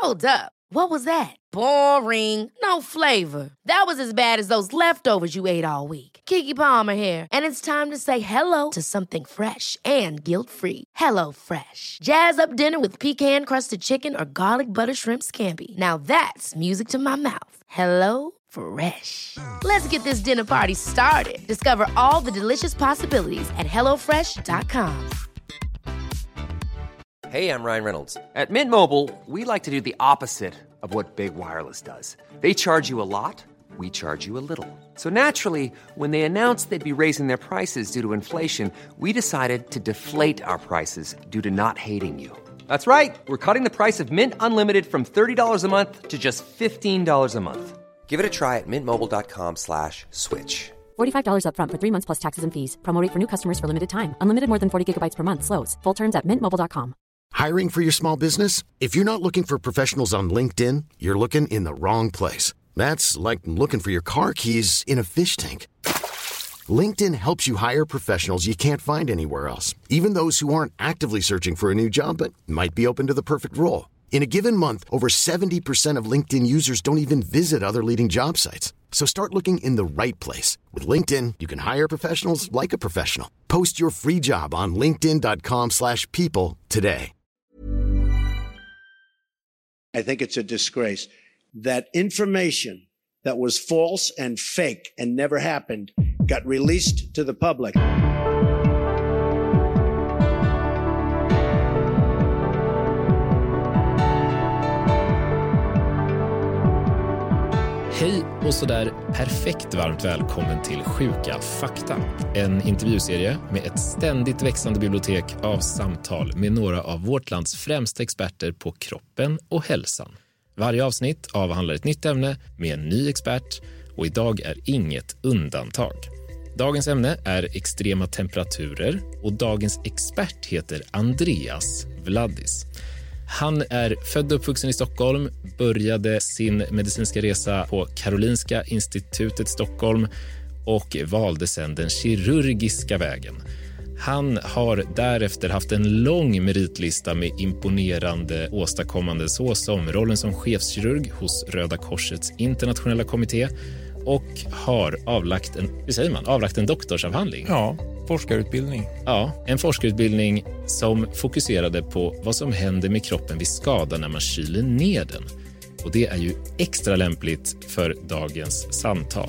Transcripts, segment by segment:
Hold up. What was that? Boring. No flavor. That was as bad as those leftovers you ate all week. Keke Palmer here, and it's time to say hello to something fresh and guilt-free. Hello Fresh. Jazz up dinner with pecan-crusted chicken or garlic butter shrimp scampi. Now that's music to my mouth. Hello Fresh. Let's get this dinner party started. Discover all the delicious possibilities at hellofresh.com. Hey, I'm Ryan Reynolds. At Mint Mobile, we like to do the opposite of what Big Wireless does. They charge you a lot, we charge you a little. So naturally, when they announced they'd be raising their prices due to inflation, we decided to deflate our prices due to not hating you. That's right. We're cutting the price of Mint Unlimited from $30 a month to just $15 a month. Give it a try at mintmobile.com/switch. $45 up front for 3 months plus taxes and fees. Promo rate for new customers for limited time. Unlimited more than 40 gigabytes per month slows. Full terms at mintmobile.com. Hiring for your small business? If you're not looking for professionals on LinkedIn, you're looking in the wrong place. That's like looking for your car keys in a fish tank. LinkedIn helps you hire professionals you can't find anywhere else, even those who aren't actively searching for a new job but might be open to the perfect role. In a given month, over 70% of LinkedIn users don't even visit other leading job sites. So start looking in the right place. With LinkedIn, you can hire professionals like a professional. Post your free job on linkedin.com/people today. I think it's a disgrace that information that was false and fake and never happened got released to the public. Hej och sådär perfekt varmt välkommen till Sjuka fakta. En intervjuserie med ett ständigt växande bibliotek av samtal med några av vårt lands främsta experter på kroppen och hälsan. Varje avsnitt avhandlar ett nytt ämne med en ny expert och idag är inget undantag. Dagens ämne är extrema temperaturer och dagens expert heter Andreas Vladis. Han är född och uppvuxen i Stockholm, började sin medicinska resa på Karolinska institutet Stockholm och valde sedan den kirurgiska vägen. Han har därefter haft en lång meritlista med imponerande åstadkommande såsom rollen som chefskirurg hos Röda Korsets internationella kommitté och har avlagt en doktorsavhandling. Ja, forskarutbildning. Ja, en forskarutbildning som fokuserade på vad som händer med kroppen vid skada när man kyler ner den. Och det är ju extra lämpligt för dagens samtal.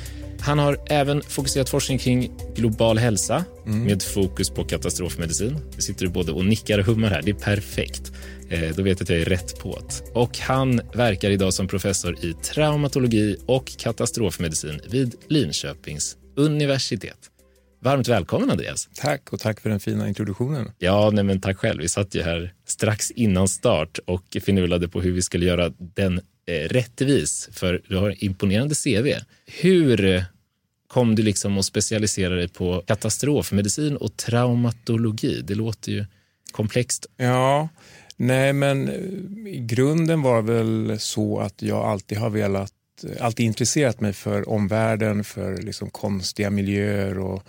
Han har även fokuserat forskning kring global hälsa med fokus på katastrofmedicin. Det sitter du både och nickar och hummar här. Det är perfekt. Då vet jag att jag är rätt på det. Och han verkar idag som professor i traumatologi och katastrofmedicin vid Linköpings universitet. Varmt välkommen Andreas. Tack och tack för den fina introduktionen. Ja, nej men tack själv. Vi satt ju här strax innan start och finurlade på hur vi skulle göra den rättvis. För du har imponerande CV. Hur kom du liksom att specialisera dig på katastrofmedicin och traumatologi? Det låter ju komplext. Ja, nej men i grunden var väl så att jag alltid har alltid intresserat mig för omvärlden, för liksom konstiga miljöer och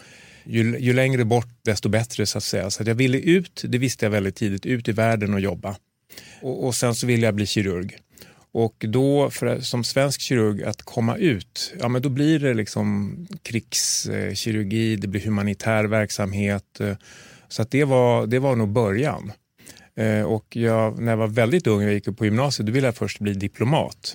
ju längre bort desto bättre så att säga. Så att jag ville ut, det visste jag väldigt tidigt, ut i världen och jobba. Och sen så ville jag bli kirurg. Och då som svensk kirurg att komma ut, ja men då blir det liksom krigskirurgi, det blir humanitär verksamhet. Så att det var nog början. Och när jag var väldigt ung och gick på gymnasiet, då ville jag först bli diplomat.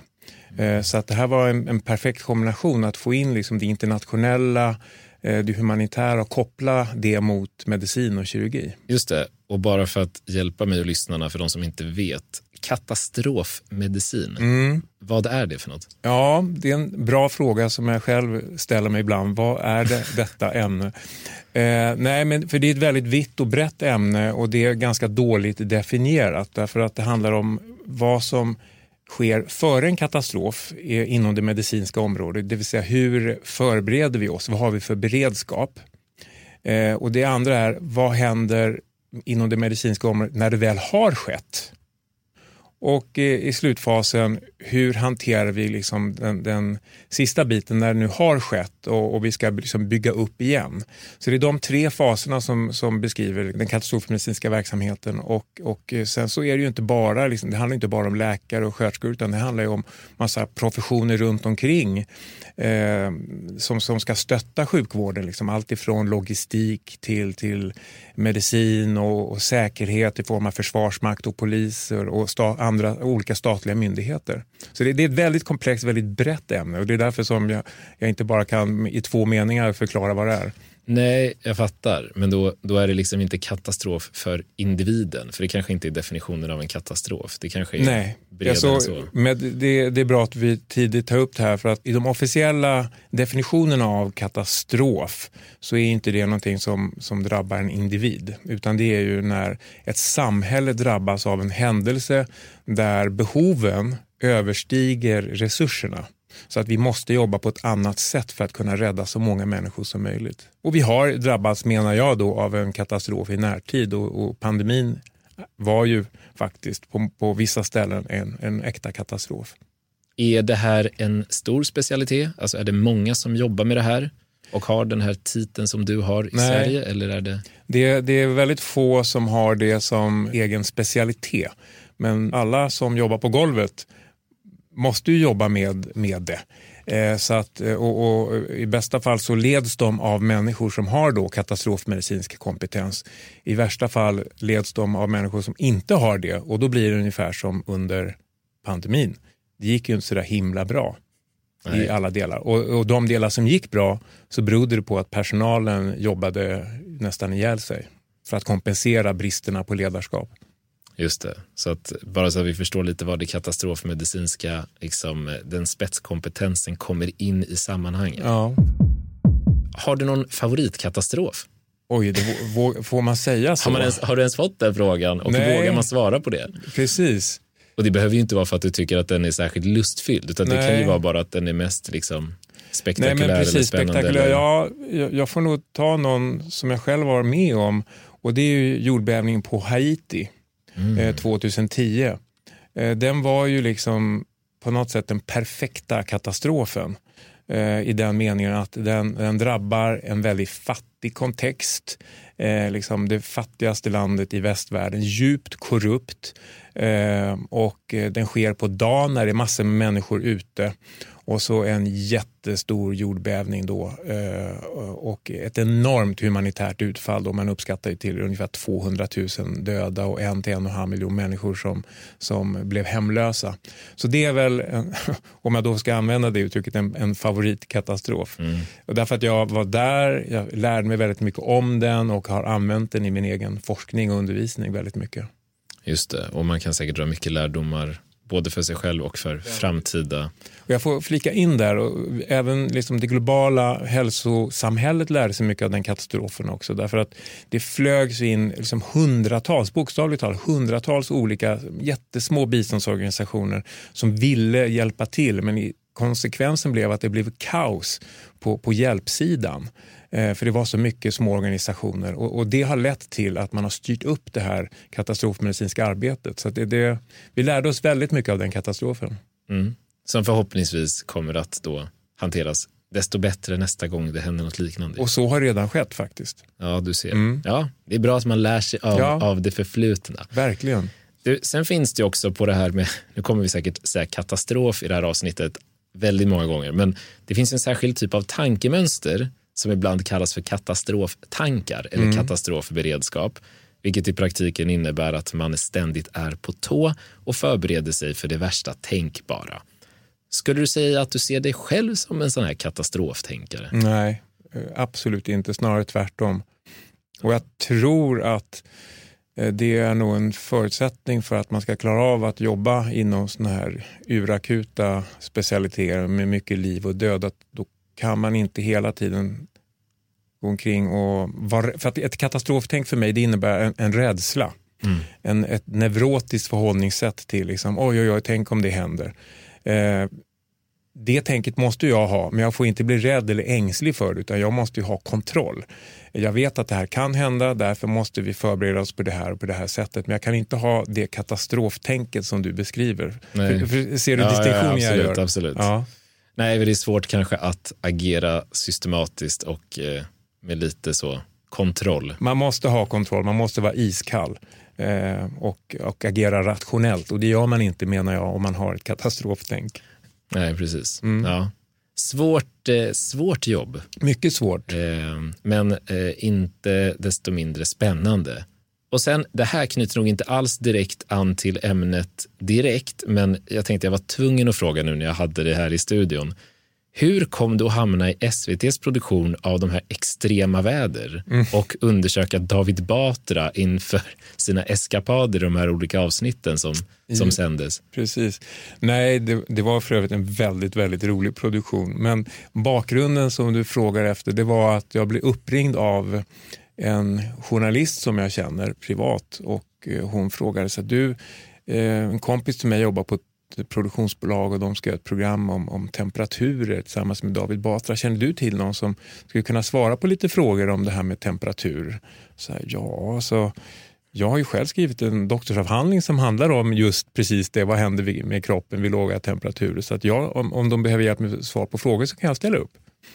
Så att det här var en perfekt kombination att få in liksom det internationella, det humanitära och koppla det mot medicin och kirurgi. Just det, och bara för att hjälpa mig och lyssnarna för de som inte vet, katastrofmedicin, vad är det för något? Ja, det är en bra fråga som jag själv ställer mig ibland. Vad är detta ämne? Nej, men för det är ett väldigt vitt och brett ämne och det är ganska dåligt definierat därför att det handlar om vad som sker före en katastrof inom det medicinska området. Det vill säga hur förbereder vi oss? Vad har vi för beredskap? Och det andra är vad händer inom det medicinska området när det väl har skett? Och i slutfasen, hur hanterar vi liksom den sista biten när det nu har skett och vi ska liksom bygga upp igen. Så det är de 3 faserna som beskriver den katastrofmedicinska verksamheten. Och sen så är det ju inte bara, liksom, det handlar inte bara om läkare och sköterskor, utan det handlar ju om massa professioner runt omkring som ska stötta sjukvården. Liksom, allt ifrån logistik till medicin och säkerhet i form av försvarsmakt och poliser och andra olika statliga myndigheter. Så det är ett väldigt komplext, väldigt brett ämne, och det är därför som jag inte bara kan i 2 meningar förklara vad det är. Nej, jag fattar. Men då är det liksom inte katastrof för individen. För det kanske inte är definitionen av en katastrof. Det kanske är bredare än så. Det är bra att vi tidigt tar upp det här, för att i de officiella definitionerna av katastrof så är inte det någonting som drabbar en individ. Utan det är ju när ett samhälle drabbas av en händelse där behoven överstiger resurserna. Så att vi måste jobba på ett annat sätt för att kunna rädda så många människor som möjligt. Och vi har drabbats, menar jag då, av en katastrof i närtid. Och pandemin var ju faktiskt på vissa ställen en äkta katastrof. Är det här en stor specialitet? Alltså är det många som jobbar med det här och har den här titeln som du har i Sverige? Eller är det... Det är väldigt få som har det som egen specialitet. Men alla som jobbar på golvet måste ju jobba med det. Så att, och i bästa fall så leds de av människor som har då katastrofmedicinsk kompetens. I värsta fall leds de av människor som inte har det, och då blir det ungefär som under pandemin. Det gick ju inte så där himla bra i alla delar. Och de delar som gick bra, så berodde det på att personalen jobbade nästan ihjäl sig för att kompensera bristerna på ledarskap. Just det, så att bara så att vi förstår lite vad det katastrofmedicinska, liksom, den spetskompetensen kommer in i sammanhanget. Ja. Har du någon favoritkatastrof? Oj, får man säga så? Har du ens fått den frågan och vågar man svara på det? Precis. Och det behöver ju inte vara för att du tycker att den är särskilt lustfylld, utan det kan ju vara bara att den är mest liksom spektakulär. Nej, men precis, eller spännande. Spektakulär. Ja, jag får nog ta någon som jag själv var med om, och det är ju jordbävningen på Haiti. 2010. Den var ju liksom på något sätt den perfekta katastrofen i den meningen att den drabbar en väldigt fattig kontext, liksom det fattigaste landet i västvärlden, djupt korrupt, och den sker på dagen när det är massor med människor ute, och så en jättestor jordbävning då, och ett enormt humanitärt utfall då. Man uppskattar ju till ungefär 200 000 döda och 1-1,5 miljon människor som blev hemlösa. Så det är väl, om jag då ska använda det uttrycket, en favoritkatastrof. Och därför att jag var där, jag lärde mig väldigt mycket om den och har använt den i min egen forskning och undervisning väldigt mycket. Just det, och man kan säkert dra mycket lärdomar både för sig själv och för framtida. Och jag får flika in där, och även liksom det globala hälsosamhället lärde sig mycket av den katastrofen också. Därför att det flögs in liksom bokstavligt talat hundratals olika jättesmå biståndsorganisationer som ville hjälpa till. Men konsekvensen blev att det blev kaos på hjälpsidan. För det var så mycket små organisationer, och det har lett till att man har styrt upp det här katastrofmedicinska arbetet. Så att vi lärde oss väldigt mycket av den katastrofen. Som förhoppningsvis kommer att då hanteras desto bättre nästa gång det händer något liknande. Och så har redan skett faktiskt. Ja, du ser. Ja, det är bra att man lär sig av det förflutna. Verkligen. Sen finns det också på det här med, nu kommer vi säkert säga katastrof i det här avsnittet väldigt många gånger, men det finns en särskild typ av tankemönster som ibland kallas för katastroftankar eller katastrofberedskap, vilket i praktiken innebär att man ständigt är på tå och förbereder sig för det värsta tänkbara. Skulle du säga att du ser dig själv som en sån här katastroftänkare? Nej, absolut inte. Snarare tvärtom. Och jag tror att det är nog en förutsättning för att man ska klara av att jobba inom såna här urakuta specialiteter med mycket liv och död. Att då kan man inte hela tiden gå omkring och för att ett katastroftänk för mig, det innebär en rädsla. Ett neurotiskt förhållningssätt till liksom, oj, tänk om det händer. Det tänket måste jag ha, men jag får inte bli rädd eller ängslig för det, utan jag måste ju ha kontroll. Jag vet att det här kan hända, därför måste vi förbereda oss på det här och på det här sättet. Men jag kan inte ha det katastroftänket som du beskriver. Ser du distinktionen jag gör? Absolut. Ja. Nej, det är svårt kanske att agera systematiskt och med lite så kontroll. Man måste ha kontroll, man måste vara iskall och agera rationellt. Och det gör man inte, menar jag, om man har ett katastroftänk. Nej, precis. Ja. Svårt jobb. Mycket svårt. Men inte desto mindre spännande. Och sen, det här knyter nog inte alls direkt an till ämnet direkt, men jag tänkte jag var tvungen att fråga nu när jag hade det här i studion. Hur kom du att hamna i SVT:s produktion av de här extrema väder och undersöka David Batra inför sina eskapader i de här olika avsnitten som sändes? Precis. Nej, det var för övrigt en väldigt, väldigt rolig produktion. Men bakgrunden som du frågar efter, det var att jag blev uppringd av en journalist som jag känner privat, och hon frågade så att en kompis till mig jobbar på ett produktionsbolag och de ska göra ett program om temperaturer tillsammans med David Batra. Känner du till någon som skulle kunna svara på lite frågor om det här med temperatur? Så jag har ju själv skrivit en doktorsavhandling som handlar om just precis det, vad händer med kroppen vid låga temperaturer. Så att om de behöver hjälp med svar på frågor så kan jag ställa upp.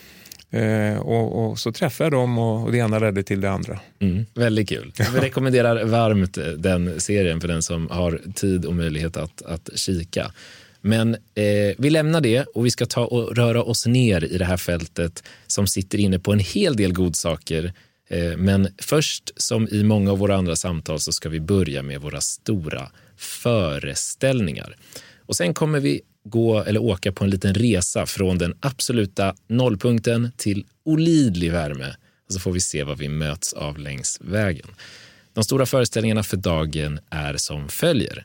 Och så träffade jag dem och det ena ledde till det andra. Väldigt kul. Jag rekommenderar varmt den serien för den som har tid och möjlighet att kika. Men vi lämnar det och vi ska ta och röra oss ner i det här fältet som sitter inne på en hel del godsaker. Men först, som i många av våra andra samtal, så ska vi börja med våra stora föreställningar. Och sen kommer vi åka på en liten resa från den absoluta nollpunkten till olidlig värme. Och så får vi se vad vi möts av längs vägen. De stora föreställningarna för dagen är som följer.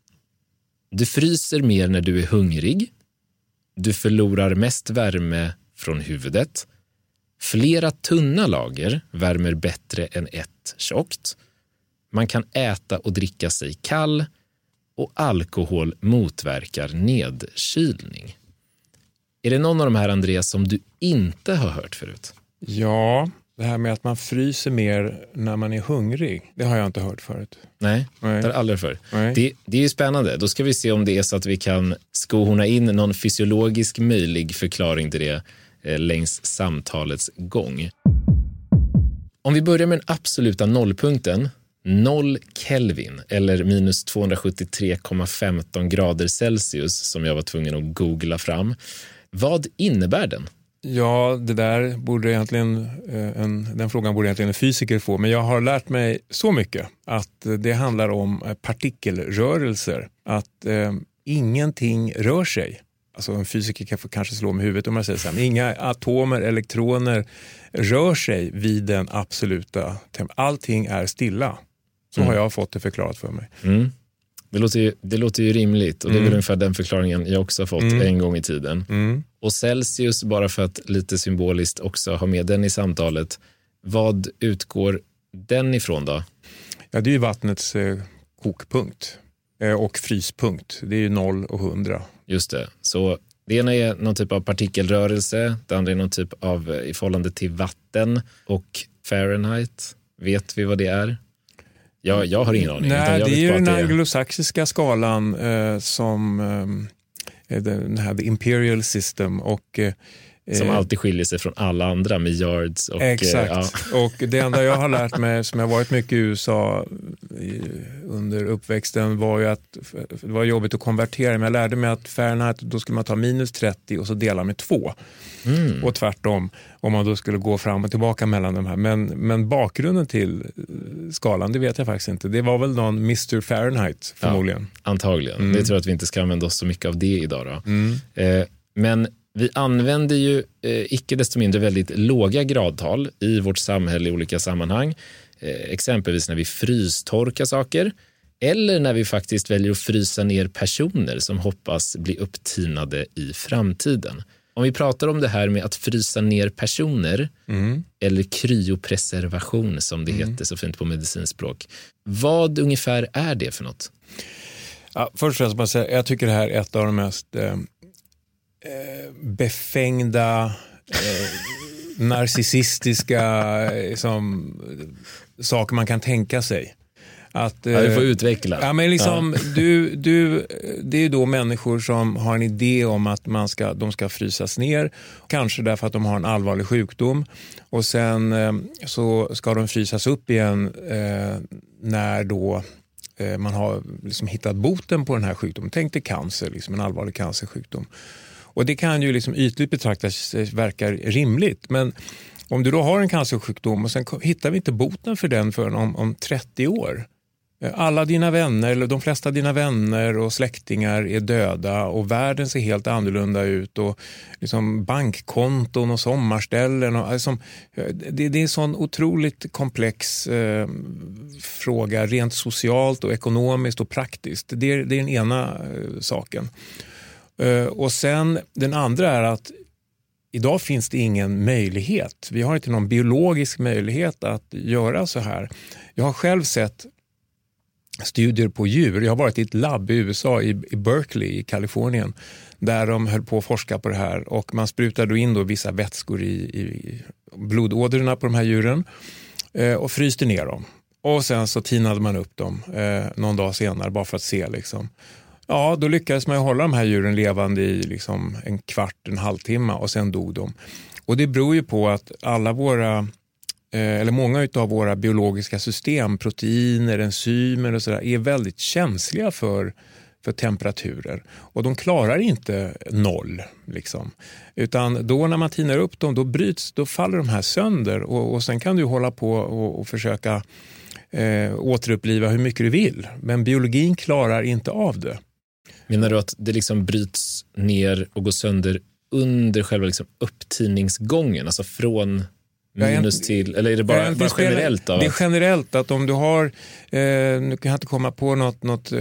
Du fryser mer när du är hungrig. Du förlorar mest värme från huvudet. Flera tunna lager värmer bättre än ett tjockt. Man kan äta och dricka sig kall. Och alkohol motverkar nedkylning. Är det någon av de här, Andreas, som du inte har hört förut? Ja, det här med att man fryser mer när man är hungrig, det har jag inte hört förut. Nej. Det har jag aldrig för. Det är ju spännande. Då ska vi se om det är så att vi kan skohorna in någon fysiologisk möjlig förklaring till det längs samtalets gång. Om vi börjar med den absoluta nollpunkten, 0 Kelvin eller minus 273,15 grader Celsius, som jag var tvungen att googla fram. Vad innebär den? Ja, det där borde egentligen den frågan borde egentligen en fysiker få, men jag har lärt mig så mycket att det handlar om partikelrörelser, att ingenting rör sig. Alltså en fysiker kan kanske slå med huvudet om man säger så här, men inga atomer, elektroner rör sig vid den absoluta allting är stilla. Så har jag fått det förklarat för mig. Det låter ju rimligt, och det är väl ungefär den förklaringen jag också har fått en gång i tiden. Och Celsius, bara för att lite symboliskt också ha med den i samtalet, vad utgår den ifrån då? Ja, det är ju vattnets kokpunkt och fryspunkt. Det är ju 0 och 100. Just det. Så det ena är någon typ av partikelrörelse, det andra är någon typ av i förhållande till vatten, och Fahrenheit, vet vi vad det är? Jag har ingen aning. Nej, det är ju den anglosaxiska skalan som den här the imperial system, och som alltid skiljer sig från alla andra med yards. Och, exakt. Och det enda jag har lärt mig, som jag varit mycket i USA under uppväxten, var ju att det var jobbigt att konvertera. Men jag lärde mig att Fahrenheit, då skulle man ta minus 30 och så dela med 2. Och tvärtom, om man då skulle gå fram och tillbaka mellan de här. Men bakgrunden till skalan, det vet jag faktiskt inte. Det var väl någon Mr. Fahrenheit förmodligen. Ja, antagligen. Det tror jag att vi inte ska använda oss så mycket av det idag då. Men vi använder ju icke desto mindre väldigt låga gradtal i vårt samhälle i olika sammanhang. Exempelvis när vi frystorkar saker, eller när vi faktiskt väljer att frysa ner personer som hoppas bli upptinade i framtiden. Om vi pratar om det här med att frysa ner personer, eller kryopreservation som det heter så fint på medicinspråk. Vad ungefär är det för något? Ja, först och främst, jag tycker det här är ett av de mest befängda, narcissistiska saker man kan tänka sig. Att, du får utveckla. Ja, men liksom, det är ju då människor som har en idé om att de ska frysas ner. Kanske därför att de har en allvarlig sjukdom. Och sen så ska de frysas upp igen när då man har liksom hittat boten på den här sjukdomen. Tänk dig cancer, liksom en allvarlig cancersjukdom. Och det kan ju liksom ytligt betraktas verkar rimligt. Men om du då har en cancersjukdom och sen hittar vi inte boten för den förrän om 30 år. Alla dina vänner, eller de flesta av dina vänner och släktingar är döda och världen ser helt annorlunda ut och liksom bankkonton och sommarställen. Och, alltså, det är en sån otroligt komplex fråga rent socialt och ekonomiskt och praktiskt. Det är den ena saken. Och sen den andra är att idag finns det ingen möjlighet. Vi har inte någon biologisk möjlighet att göra så här. Jag har själv sett studier på djur. Jag har varit i ett labb i USA, i Berkeley i Kalifornien, där de höll på att forska på det här och man sprutade in då vissa vätskor i blodådrorna på de här djuren och fryste ner dem. Och sen så tinade man upp dem någon dag senare bara för att se liksom. Ja, då lyckades man hålla de här djuren levande i liksom en halvtimme och sen dog de. Och det beror ju på att alla våra eller många av våra biologiska system, proteiner, enzymer och sådär, är väldigt känsliga för temperaturer. Och de klarar inte 0 liksom. Utan då när man tinar upp dem, då faller de här sönder och sen kan du hålla på och försöka återuppliva hur mycket du vill. Men biologin klarar inte av det. Menar du att det liksom bryts ner och går sönder under själva liksom upptiningsgången, alltså från minus till, eller är det bara generellt då? Det är generellt att om du har nu kan jag inte komma på något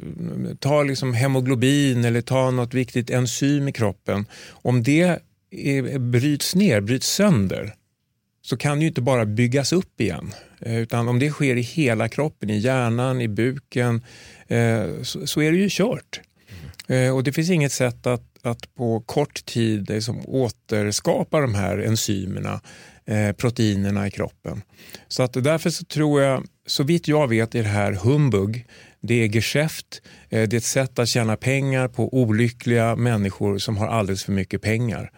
ta liksom hemoglobin eller ta något viktigt enzym i kroppen, om det bryts sönder, så kan det ju inte bara byggas upp igen, utan om det sker i hela kroppen, i hjärnan, i buken, så är det ju kört. Och det finns inget sätt att på kort tid liksom återskapa de här enzymerna, proteinerna i kroppen. Så att därför så tror jag, så vitt jag vet, är det här humbug. Det är geschäft, det är ett sätt att tjäna pengar på olyckliga människor som har alldeles för mycket pengar.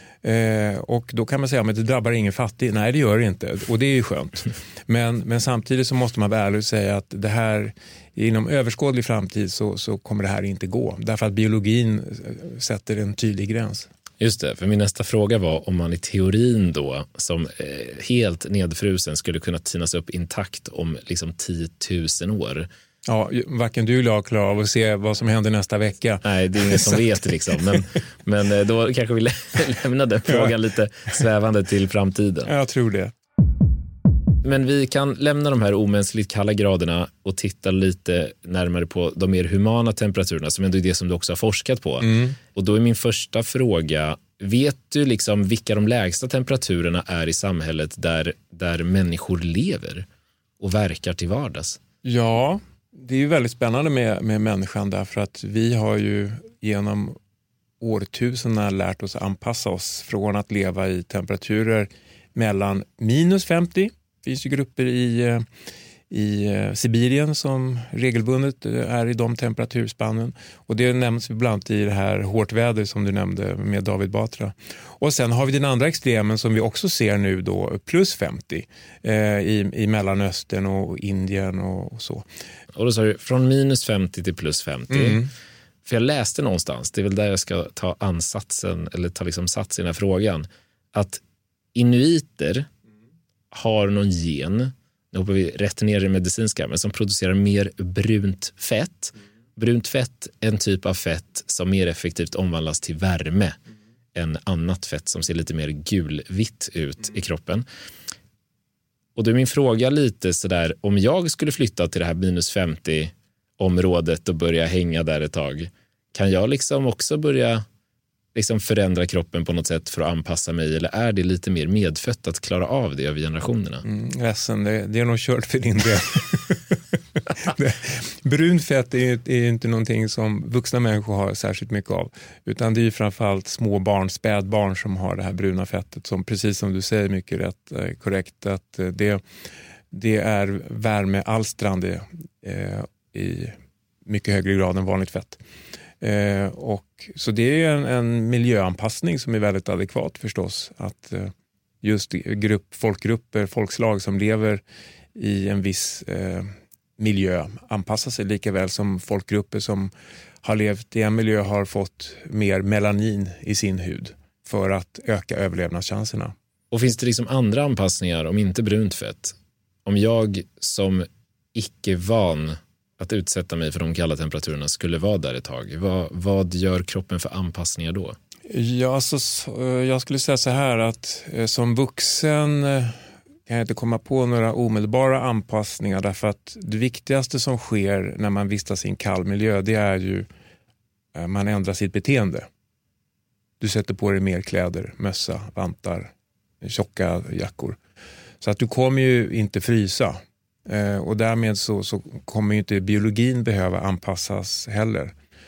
Och då kan man säga att det drabbar ingen fattig. Nej, det gör det inte. Och det är ju skönt. Men samtidigt så måste man vara ärlig och säga att det här inom överskådlig framtid så kommer det här inte gå. Därför att biologin sätter en tydlig gräns. Just det, för min nästa fråga var om man i teorin då som helt nedfrusen skulle kunna tinas upp intakt om liksom 10 000 år. Ja, varken du eller jag klarar av att se vad som händer nästa vecka. Nej, det är ingen som vet liksom. Men då kanske vi lämnar den frågan lite svävande till framtiden. Jag tror det. Men vi kan lämna de här omänskligt kalla graderna och titta lite närmare på de mer humana temperaturerna, som ändå är det som du också har forskat på. Och då är min första fråga, vet du liksom vilka de lägsta temperaturerna är i samhället där människor lever och verkar till vardags? Ja, det är ju väldigt spännande med människan, därför att vi har ju genom årtusenden lärt oss att anpassa oss från att leva i temperaturer mellan minus 50. Det finns ju grupper i Sibirien som regelbundet är i de temperaturspannen. Och det nämns bland annat i det här hårt väder som du nämnde med David Batra. Och sen har vi den andra extremen som vi också ser nu då, plus 50 i Mellanöstern och Indien och så. Och då sa du från minus 50 till plus 50. För jag läste någonstans, det är väl där jag ska ta ansatsen eller ta liksom sats i den här frågan, att inuiter har någon gen, nu hoppar vi rätt ner i medicinska, men som producerar mer brunt fett. Brunt fett är en typ av fett som mer effektivt omvandlas till värme än annat fett som ser lite mer gulvitt ut i kroppen. Och då är min fråga lite sådär, om jag skulle flytta till det här minus 50 området och börja hänga där ett tag, kan jag liksom också börja liksom förändra kroppen på något sätt för att anpassa mig, eller är det lite mer medfött att klara av det över generationerna? Ledsen, det är nog kört för din del. Brunt fett är inte någonting som vuxna människor har särskilt mycket av. Utan det är ju framförallt små barn, spädbarn som har det här bruna fettet. Som precis som du säger mycket rätt korrekt att det är värmealstrande i mycket högre grad än vanligt fett. Så det är en miljöanpassning som är väldigt adekvat förstås. Att just folkgrupper, folkslag som lever i en viss miljö anpassar sig lika väl som folkgrupper som har levt i en miljö har fått mer melanin i sin hud för att öka överlevnadschanserna. Och finns det liksom andra anpassningar om inte brunt fett? Om jag som icke van att utsätta mig för de kalla temperaturerna skulle vara där ett tag, vad gör kroppen för anpassningar då? Ja, alltså, jag skulle säga så här att som vuxen kan jag inte komma på några omedelbara anpassningar därför att det viktigaste som sker när man vistas i en kall miljö det är ju man ändrar sitt beteende. Du sätter på dig mer kläder, mössa, vantar, tjocka jackor. Så att du kommer ju inte frysa och därmed så kommer ju inte biologin behöva anpassas heller.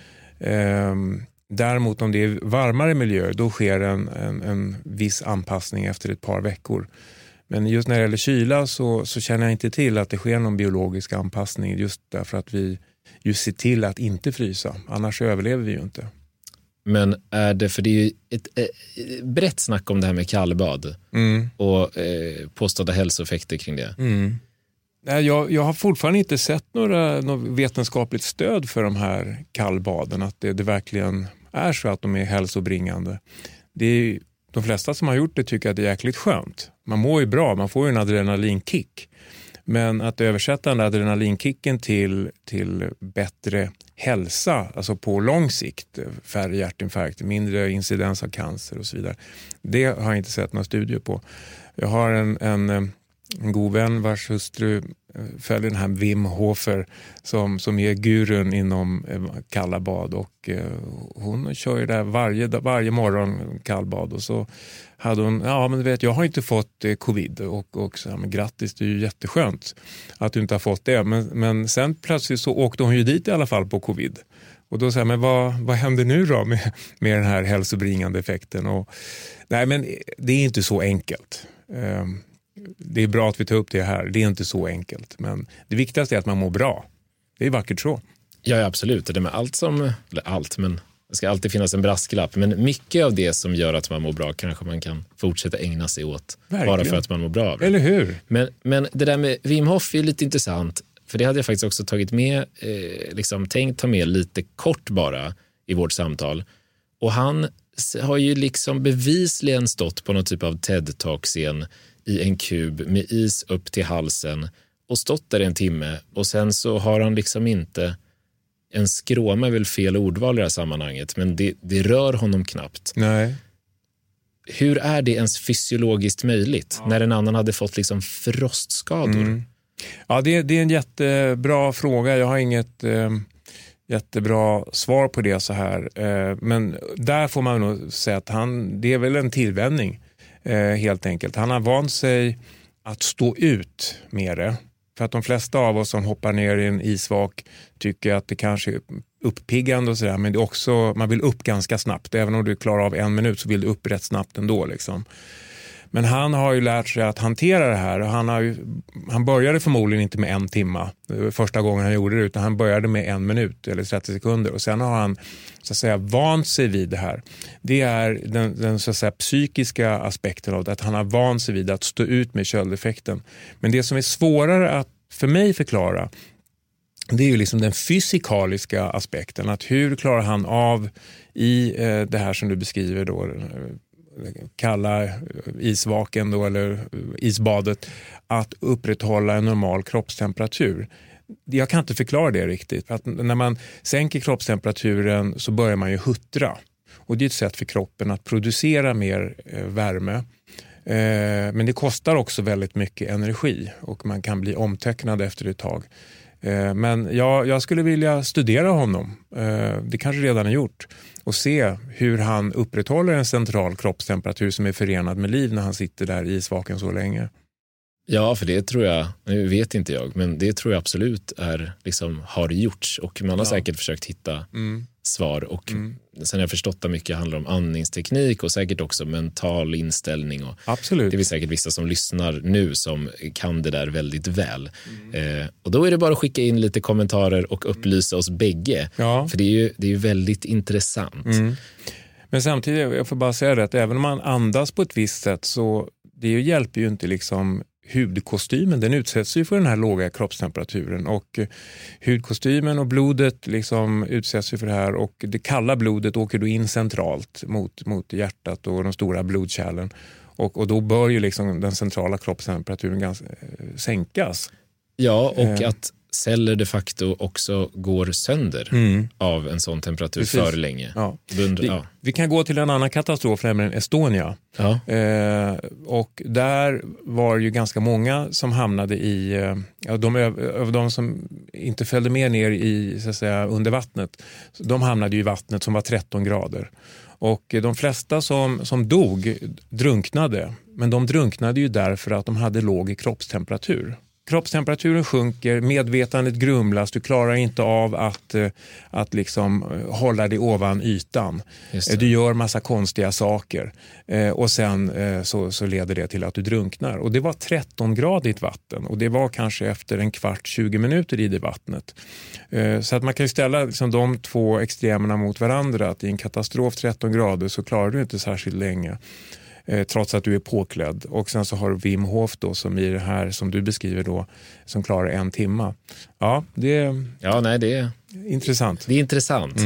Däremot om det är varmare miljöer då sker en viss anpassning efter ett par veckor. Men just när det gäller kyla så känner jag inte till att det sker någon biologisk anpassning just därför att vi ju ser till att inte frysa. Annars överlever vi ju inte. Men är det, för det är ju ett brett snack om det här med kallbad och påstådda hälsoeffekter kring det. Nej, jag har fortfarande inte sett något vetenskapligt stöd för de här kallbaden. Att det verkligen är så att de är hälsobringande. Det är, de flesta som har gjort det tycker att det är jäkligt skönt. Man mår ju bra, man får ju en adrenalinkick. Men att översätta den adrenalinkicken till bättre hälsa, alltså på lång sikt, färre hjärtinfarkt, mindre incidens av cancer och så vidare. Det har jag inte sett några studier på. Jag har en god vän vars hustru följer den här Wim Hofer som är gurun inom kalla bad och hon kör ju där varje morgon kallbad och så hade hon, ja men du vet jag har inte fått covid och så, men grattis, det är ju jätteskönt att du inte har fått det men sen plötsligt så åkte hon ju dit i alla fall på covid och då säger men vad händer nu då med den här hälsobringande effekten och nej men det är inte så enkelt. Det är bra att vi tar upp det här. Det är inte så enkelt. Men det viktigaste är att man mår bra. Det är vackert så. Ja, absolut. Det med men det ska alltid finnas en brasklapp. Men mycket av det som gör att man mår bra kanske man kan fortsätta ägna sig åt. Verkligen. Bara för att man mår bra av det. Eller hur? Men det där med Wim Hof är lite intressant. För det hade jag faktiskt också tagit med, tänkt ta med lite kort bara i vårt samtal. Och han har ju liksom bevisligen stått på någon typ av TED-talk-scen i en kub med is upp till halsen och stått där en timme och sen så har han liksom inte en skråma är väl fel ordval i det här sammanhanget men det rör honom knappt. Nej. Hur är det ens fysiologiskt möjligt när en annan hade fått liksom frostskador? Ja, det är en jättebra fråga. Jag har inget jättebra svar på det så här. Men där får man nog säga att det är väl en tillvänjning. Helt enkelt. Han har vant sig att stå ut med det. För att de flesta av oss som hoppar ner i en isvak tycker att det kanske är uppiggande och sådär. Men det är också, man vill upp ganska snabbt. Även om du klarar av 1 minut så vill du upp rätt snabbt ändå liksom. Men han har ju lärt sig att hantera det här. Och han började förmodligen inte med 1 timme. Första gången han gjorde det. Utan han började med 1 minut eller 30 sekunder. Och sen har han så att säga vant sig vid det här. Det är den så att säga psykiska aspekten av det. Att han har vant sig vid att stå ut med köldeffekten. Men det som är svårare att för mig förklara. Det är ju liksom den fysikaliska aspekten. Att hur klarar han av i det här som du beskriver då, kalla isvaken då, eller isbadet, att upprätthålla en normal kroppstemperatur. Jag kan inte förklara det riktigt. För att när man sänker kroppstemperaturen så börjar man ju huttra. Och det är ett sätt för kroppen att producera mer värme. Men det kostar också väldigt mycket energi och man kan bli omtöcknad efter ett tag. Men jag skulle vilja studera honom. Det kanske redan är gjort. Och se hur han upprätthåller en central kroppstemperatur som är förenad med liv när han sitter där i isvaken så länge. Ja, för det tror jag, nu vet inte jag, men det tror jag absolut har gjorts. Och man har säkert försökt hitta svar. Och sen har jag förstått att mycket handlar om andningsteknik och säkert också mental inställning. Och absolut. Det är säkert vissa som lyssnar nu som kan det där väldigt väl. Och då är det bara att skicka in lite kommentarer och upplysa oss bägge. Ja. För det är ju väldigt intressant. Men samtidigt, jag får bara säga det, att även om man andas på ett visst sätt så det hjälper ju inte liksom hudkostymen, den utsätts ju för den här låga kroppstemperaturen och hudkostymen och blodet liksom utsätts ju för det här och det kalla blodet åker då in centralt mot hjärtat och de stora blodkärlen och då bör ju liksom den centrala kroppstemperaturen sänkas. Ja, och att celler de facto också går sönder av en sån temperatur. Precis. För länge. Ja. Vi kan gå till en annan katastrof, nämligen Estonia. Ja. Och där var ju ganska många som hamnade i, de som inte följde med ner i, så att säga, under vattnet, de hamnade ju i vattnet som var 13 grader. Och de flesta som dog drunknade, men de drunknade ju därför att de hade låg kroppstemperatur. Kroppstemperaturen sjunker, medvetandet grumlas, du klarar inte av att liksom hålla dig ovan ytan. Du gör massa konstiga saker och sen så leder det till att du drunknar. Och det var 13-gradigt vatten och det var kanske efter en kvart, 20 minuter i det vattnet. Så att man kan ju ställa liksom de två extremerna mot varandra, att i en katastrof 13 grader så klarar du inte särskilt länge. Trots att du är påklädd. Och sen så har du Wim Hof då som i det här som du beskriver då som klarar 1 timme. Ja, det är intressant. Det är intressant.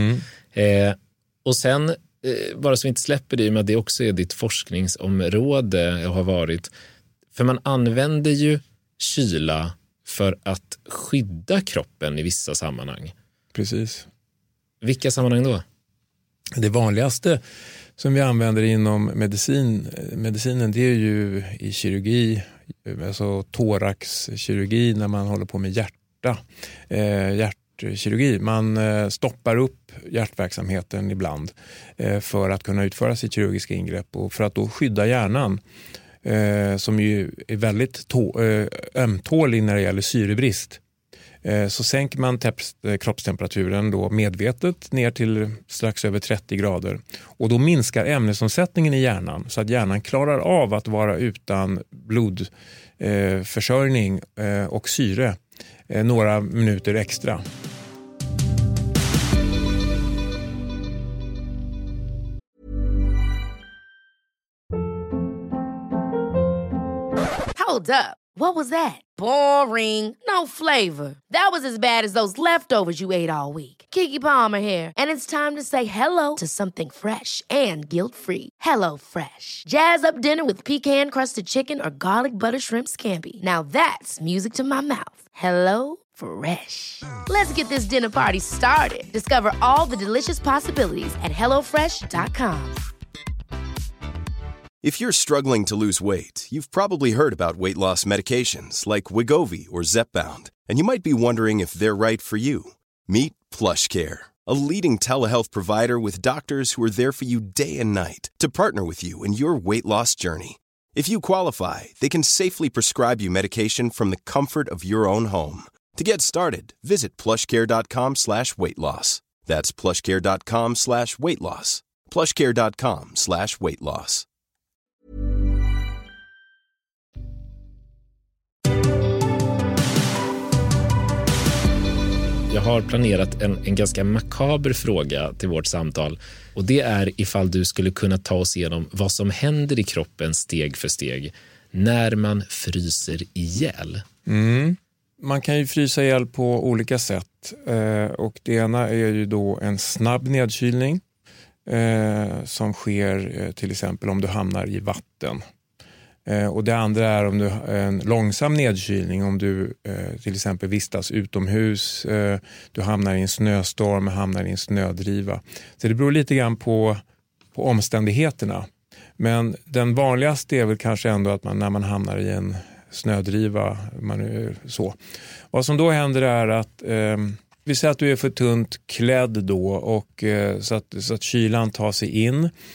Och sen bara så vi inte släpper det med att det också är ditt forskningsområde har varit. För man använder ju kyla för att skydda kroppen i vissa sammanhang. Precis. Vilka sammanhang då? Det vanligaste som vi använder inom medicinen, det är ju i kirurgi, alltså thoraxkirurgi när man håller på med hjärtkirurgi. Man stoppar upp hjärtverksamheten ibland för att kunna utföra sitt kirurgiska ingrepp och för att då skydda hjärnan som ju är väldigt ömtålig när det gäller syrebrist. Så sänker man kroppstemperaturen då medvetet ner till strax över 30 grader. Och då minskar ämnesomsättningen i hjärnan så att hjärnan klarar av att vara utan blodförsörjning och syre några minuter extra. Hold up. What was that? Boring. No flavor. That was as bad as those leftovers you ate all week. Keke Palmer here, and it's time to say hello to something fresh and guilt-free. Hello Fresh. Jazz up dinner with pecan-crusted chicken or garlic butter shrimp scampi. Now that's music to my mouth. Hello Fresh. Let's get this dinner party started. Discover all the delicious possibilities at hellofresh.com. If you're struggling to lose weight, you've probably heard about weight loss medications like Wegovy or Zepbound, and you might be wondering if they're right for you. Meet PlushCare, a leading telehealth provider with doctors who are there for you day and night to partner with you in your weight loss journey. If you qualify, they can safely prescribe you medication from the comfort of your own home. To get started, visit plushcare.com/weightloss. That's plushcare.com/weightloss. plushcare.com/weightloss. Jag har planerat en ganska makaber fråga till vårt samtal. Och det är ifall du skulle kunna ta oss igenom vad som händer i kroppen steg för steg när man fryser ihjäl. Man kan ju frysa ihjäl på olika sätt. Och det ena är ju då en snabb nedkylning som sker till exempel om du hamnar i vatten. Och det andra är om du har en långsam nedkylning, om du till exempel vistas utomhus, du hamnar i en snöstorm, hamnar i en snödriva. Så det beror lite grann på omständigheterna. Men den vanligaste är väl kanske ändå att när man hamnar i en snödriva, så. Vad som då händer är att vi säger att du är för tunt klädd då och så att kylan tar sig in.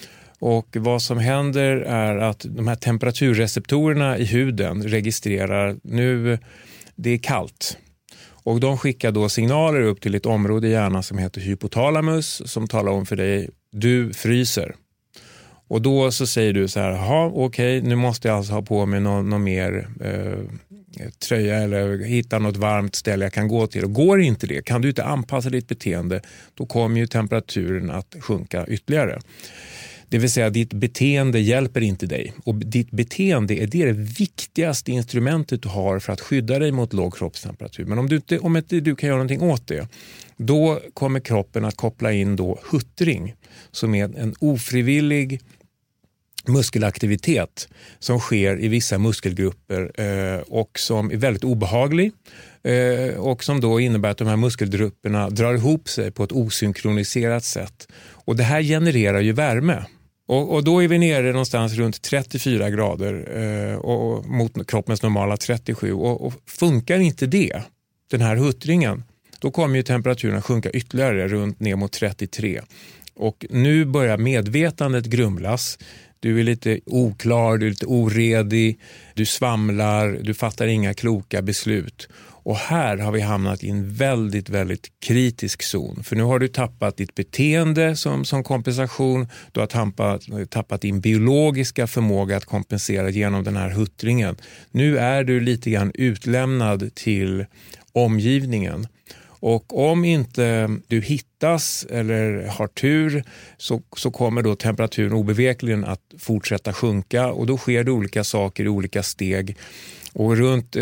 Och vad som händer är att de här temperaturreceptorerna i huden registrerar nu det är kallt. Och de skickar då signaler upp till ett område i hjärnan som heter hypotalamus som talar om för dig, du fryser. Och då så säger du så här, okej, nu måste jag alltså ha på mig någon mer tröja eller hitta något varmt ställe jag kan gå till. Och går inte det, kan du inte anpassa ditt beteende, då kommer ju temperaturen att sjunka ytterligare. Det vill säga ditt beteende hjälper inte dig. Och ditt beteende är det viktigaste instrumentet du har för att skydda dig mot låg kroppstemperatur. Men om inte du kan göra någonting åt det, då kommer kroppen att koppla in då huttring som är en ofrivillig muskelaktivitet som sker i vissa muskelgrupper och som är väldigt obehaglig och som då innebär att de här muskelgrupperna drar ihop sig på ett osynkroniserat sätt. Och det här genererar ju värme. Och då är vi nere någonstans runt 34 grader och mot kroppens normala 37. Och funkar inte det, den här huttringen, då kommer ju temperaturen sjunka ytterligare runt ner mot 33. Och nu börjar medvetandet grumlas. Du är lite oklar, du är lite oredig, du svamlar, du fattar inga kloka beslut. Och här har vi hamnat i en väldigt, väldigt kritisk zon. För nu har du tappat ditt beteende som kompensation. Du har tappat din biologiska förmåga att kompensera genom den här huttringen. Nu är du lite grann utlämnad till omgivningen. Och om inte du hittas eller har tur så kommer då temperaturen obevekligen att fortsätta sjunka. Och då sker det olika saker i olika steg. Och runt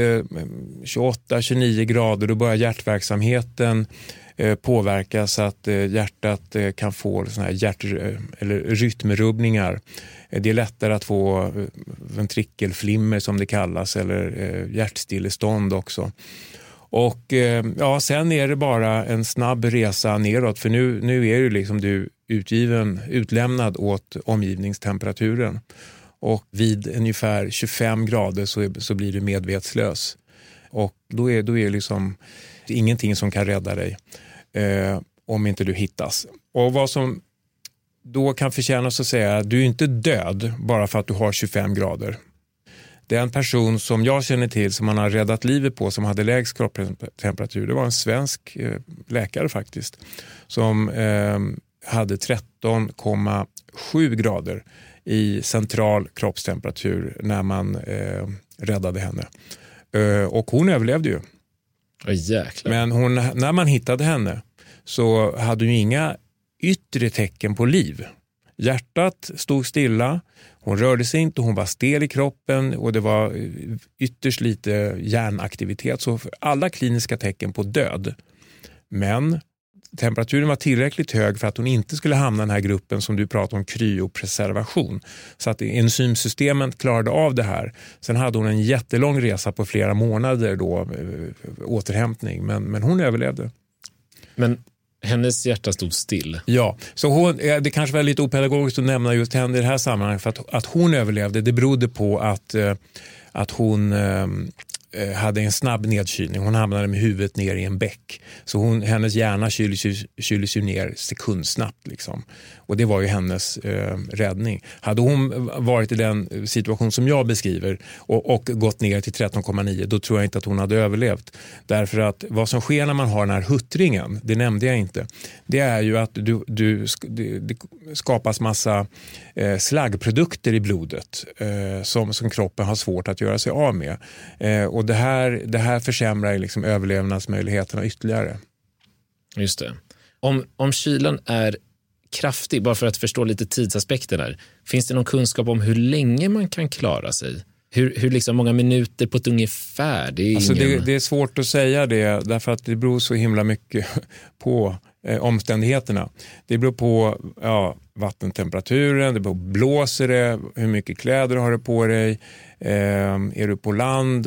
28-29 grader då börjar hjärtverksamheten påverkas så att hjärtat kan få såna här eller rytmrubbningar. Det är lättare att få ventrikelflimmer som det kallas eller hjärtstillestånd också. Och sen är det bara en snabb resa neråt för nu är ju liksom du utlämnad åt omgivningstemperaturen. Och vid ungefär 25 grader så blir du medvetslös. Och då är det liksom ingenting som kan rädda dig om inte du hittas. Och vad som då kan förtjänas att säga att du är inte död bara för att du har 25 grader. Det är en person som jag känner till som man har räddat livet på som hade lägst kroppstemperatur. Det var en svensk läkare faktiskt som hade 13,7 grader i central kroppstemperatur när man räddade henne. Och hon överlevde ju. Jäklar. Men när man hittade henne så hade hon inga yttre tecken på liv. Hjärtat stod stilla, hon rörde sig inte, hon var stel i kroppen och det var ytterst lite hjärnaktivitet. Så alla kliniska tecken på död. Men temperaturen var tillräckligt hög för att hon inte skulle hamna i den här gruppen som du pratar om, kryopreservation. Så att enzymsystemet klarade av det här. Sen hade hon en jättelång resa på flera månader då, återhämtning. Men hon överlevde. Men hennes hjärta stod still. Ja, så det kanske var lite opedagogiskt att nämna just henne i det här sammanhanget. För att hon överlevde, det berodde på att hon hade en snabb nedkylning. Hon hamnade med huvudet ner i en bäck. Så hennes hjärna kyldes ju ner sekundsnabbt. Liksom. Och det var ju hennes räddning. Hade hon varit i den situation som jag beskriver och gått ner till 13,9, då tror jag inte att hon hade överlevt. Därför att vad som sker när man har den här huttringen, det nämnde jag inte, det är ju att det skapas massa slaggprodukter i blodet som kroppen har svårt att göra sig av med. Och det här försämrar liksom överlevnadsmöjligheterna ytterligare. Just det. Om kylan är kraftig, bara för att förstå lite tidsaspekten där, finns det någon kunskap om hur länge man kan klara sig? Hur liksom många minuter på ett ungefär? Det är svårt att säga det, därför att det beror så himla mycket på omständigheterna. Det beror på vattentemperaturen, det beror på blåser det, hur mycket kläder har du på dig, är du på land,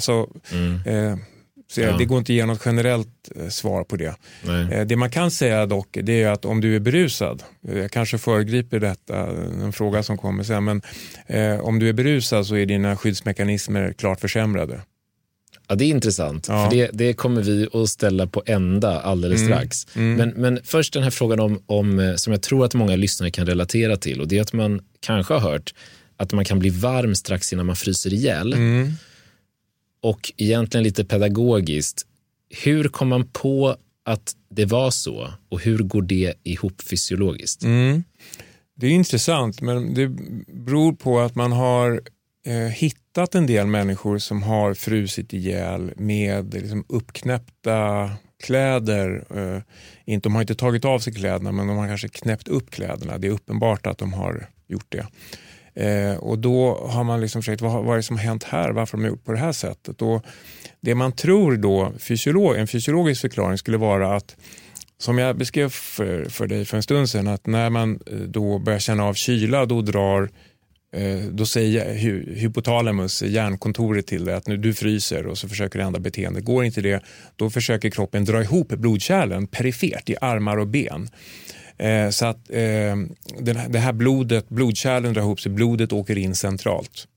det går inte att ge något generellt svar på det. Det man kan säga dock, det är att om du är berusad, jag kanske föregriper detta, en fråga som kommer sen, men om du är berusad så är dina skyddsmekanismer klart försämrade. Ja, det är intressant. För det kommer vi att ställa på ända alldeles strax. Men först den här frågan om som jag tror att många lyssnare kan relatera till. Och det är att man kanske har hört att man kan bli varm strax innan man fryser ihjäl. Och egentligen lite pedagogiskt. Hur kom man på att det var så? Och hur går det ihop fysiologiskt? Det är intressant, men det beror på att man har hittat en del människor som har frusit ihjäl med liksom uppknäppta kläder. De har inte tagit av sig kläderna, men de har kanske knäppt upp kläderna. Det är uppenbart att de har gjort det. Och då har man liksom försökt, vad är det som har hänt här? Varför har de gjort på det här sättet? Och det man tror då, en fysiologisk förklaring skulle vara att, som jag beskrev för dig för en stund sedan, att när man då börjar känna av kyla, då säger hypotalamus, hjärnkontoret till dig att nu du fryser, och så försöker du ändra beteende. Går inte det, då försöker kroppen dra ihop blodkärlen perifert i armar och ben. Så att det här blodkärlen drar ihop sig, blodet åker in centralt.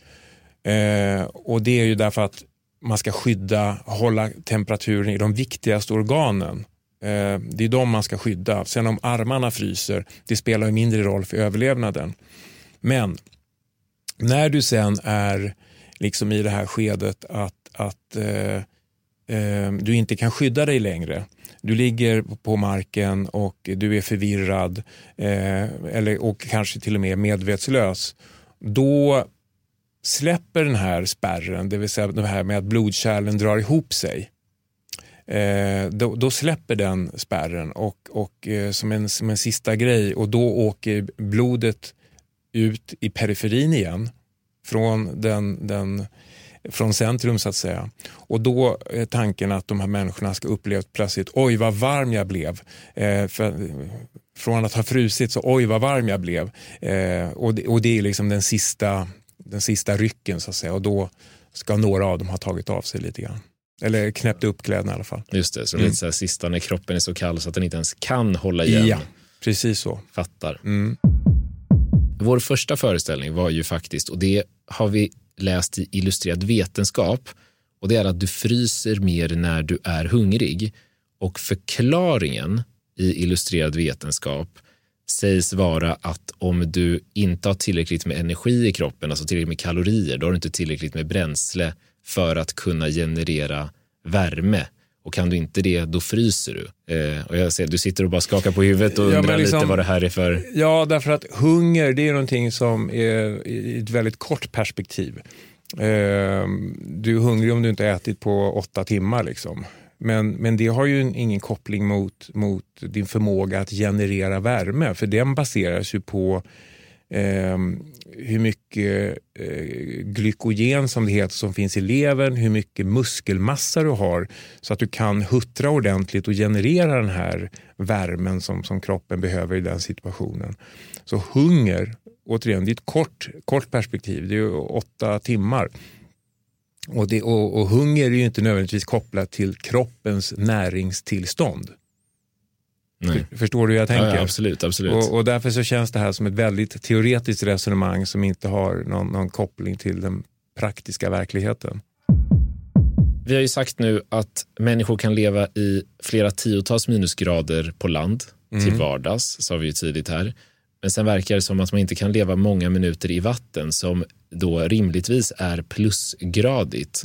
Och det är ju därför att man ska hålla temperaturen i de viktigaste organen. Det är de man ska skydda. Sen om armarna fryser, det spelar ju mindre roll för överlevnaden. Men när du sen är liksom i det här skedet att du inte kan skydda dig längre, du ligger på marken och du är förvirrad och kanske till och med medvetslös, då släpper den här spärren, det vill säga det här med att blodkärlen drar ihop sig. Då släpper den spärren och som en sista grej, och då åker blodet ut i periferin igen från centrum så att säga. Och då är tanken att de här människorna ska uppleva plötsligt, oj vad varm jag blev. Från att ha frusit så, oj vad varm jag blev. Och det är liksom den sista rycken så att säga. Och då ska några av dem ha tagit av sig lite grann. Eller knäppt upp kläderna i alla fall. Just det, så lite så här sista när kroppen är så kall så att den inte ens kan hålla igen. Ja, precis så. Fattar. Vår första föreställning var ju faktiskt, och det har vi läst i Illustrerad vetenskap, och det är att du fryser mer när du är hungrig. Och förklaringen i Illustrerad vetenskap sägs vara att om du inte har tillräckligt med energi i kroppen, alltså tillräckligt med kalorier, då har du inte tillräckligt med bränsle för att kunna generera värme. Och kan du inte det, då fryser du. Och jag ser, du sitter och bara skakar på huvudet och undrar lite vad det här är för... Ja, därför att hunger, det är någonting som är i ett väldigt kort perspektiv. Du är hungrig om du inte ätit på 8 timmar liksom. Men det har ju ingen koppling mot din förmåga att generera värme. För den baseras ju på hur mycket glykogen som det heter som finns i levern, hur mycket muskelmassa du har, så att du kan huttra ordentligt och generera den här värmen som kroppen behöver i den situationen. Så hunger, återigen, det är ett kort perspektiv, det är ju 8 timmar. Och hunger är ju inte nödvändigtvis kopplat till kroppens näringstillstånd. Nej. Förstår du hur jag tänker? Ja, absolut. Och därför så känns det här som ett väldigt teoretiskt resonemang som inte har någon koppling till den praktiska verkligheten. Vi har ju sagt nu att människor kan leva i flera tiotals minusgrader på land till vardags, sa vi ju tidigt här. Men sen verkar det som att man inte kan leva många minuter i vatten som då rimligtvis är plusgradigt.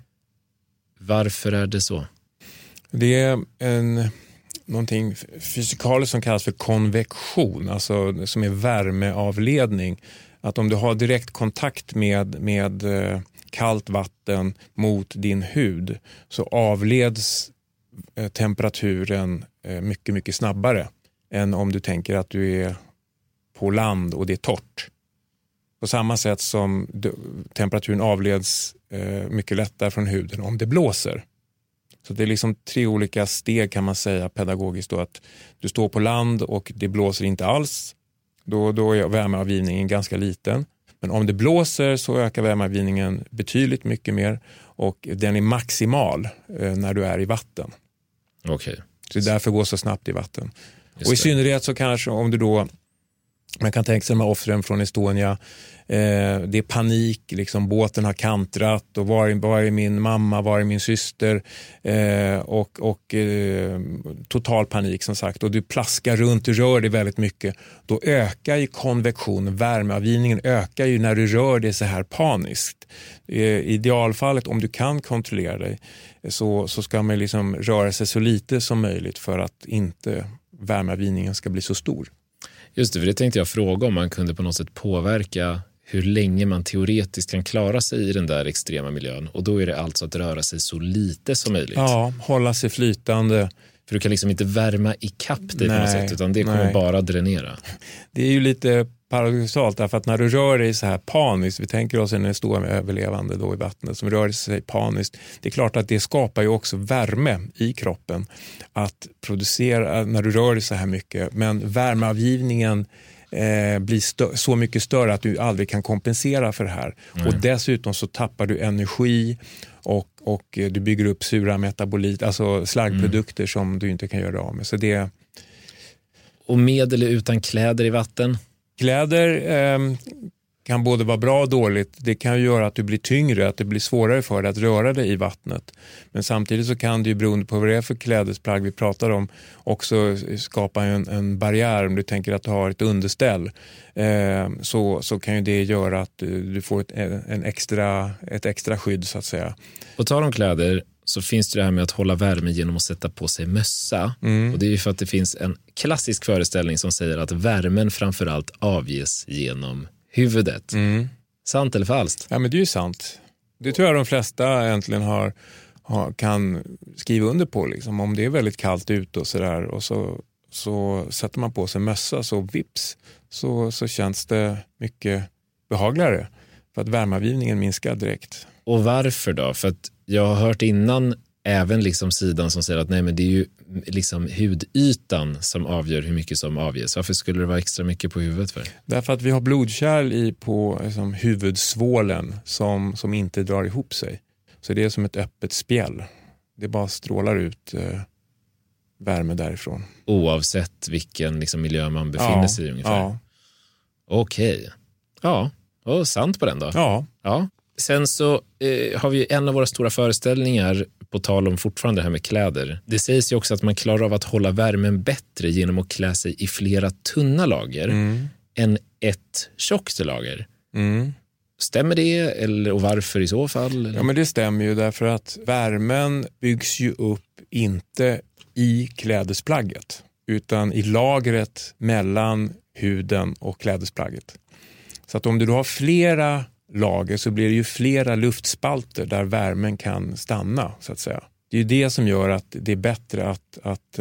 Varför är det så? Det är någonting fysikaliskt som kallas för konvektion, alltså som är värmeavledning. Att om du har direkt kontakt med kallt vatten mot din hud, så avleds temperaturen mycket, mycket snabbare än om du tänker att du är på land och det är torrt. På samma sätt som temperaturen avleds mycket lättare från huden om det blåser. Så det är liksom 3 olika steg kan man säga pedagogiskt då, att du står på land och det blåser inte alls. Då är värmeavgivningen ganska liten. Men om det blåser så ökar värmeavgivningen betydligt mycket mer, och den är maximal när du är i vatten. Okej. Så det är därför går så snabbt i vatten. Och i synnerhet så kanske om du då Man kan tänka sig de här offren från Estonia. Det är panik, liksom, båten har kantrat och var är min mamma, var är min syster, och total panik som sagt, och du plaskar runt, du rör dig väldigt mycket. Då ökar ju konvektion, värmeavgivningen ökar ju när du rör dig så här paniskt. I idealfallet, om du kan kontrollera dig, så ska man liksom röra sig så lite som möjligt för att inte värmeavgivningen ska bli så stor. Just det, för det tänkte jag fråga om man kunde på något sätt påverka hur länge man teoretiskt kan klara sig i den där extrema miljön. Och då är det alltså att röra sig så lite som möjligt. Ja, hålla sig flytande. För du kan liksom inte värma i kapp dig på något sätt, utan det kommer bara dränera. Det är ju lite paradoxalt, därför att när du rör dig så här paniskt, vi tänker oss en stor överlevande då i vattnet som rör sig paniskt, det är klart att det skapar ju också värme i kroppen att producera när du rör dig så här mycket, men värmeavgivningen blir så mycket större att du aldrig kan kompensera för det här. Och dessutom så tappar du energi och du bygger upp sura metabolit, alltså slaggprodukter som du inte kan göra av med. Så det... Och med eller utan kläder i vatten? Kläder kan både vara bra och dåligt. Det kan ju göra att du blir tyngre, att det blir svårare för dig att röra dig i vattnet. Men samtidigt så kan det ju, beroende på vad det är för klädesplagg vi pratar om, också skapa en barriär. Om du tänker att du har ett underställ, så kan ju det göra att du får ett extra skydd så att säga. På tal om kläder så finns det här med att hålla värme genom att sätta på sig mössa. Och det är ju för att det finns en klassisk föreställning som säger att värmen framförallt avges genom huvudet. Sant eller falskt? Ja, men det är ju sant. Det tror jag de flesta egentligen kan skriva under på. Liksom. Om det är väldigt kallt ute och sådär, och så sätter man på sig mössa, så vips så känns det mycket behagligare. För att värmeavgivningen minskar direkt. Och varför då? För att jag har hört innan även liksom sidan som säger att nej, men det är ju liksom hudytan som avgör hur mycket som avges. Varför skulle det vara extra mycket på huvudet för? Därför att vi har blodkärl på liksom, huvudsvålen som inte drar ihop sig. Så det är som ett öppet spjäll. Det bara strålar ut värme därifrån. Oavsett vilken liksom, miljö man befinner sig i ungefär? Ja. Okej. Ja, och sant på den då? Ja. Sen så har vi en av våra stora föreställningar på tal om fortfarande det här med kläder. Det sägs ju också att man klarar av att hålla värmen bättre genom att klä sig i flera tunna lager än ett tjockt lager. Stämmer det? Och varför i så fall? Eller? Ja, men det stämmer ju, därför att värmen byggs ju upp inte i klädesplagget utan i lagret mellan huden och klädesplagget. Så att om du har flera lager så blir det ju flera luftspalter där värmen kan stanna så att säga. Det är ju det som gör att det är bättre att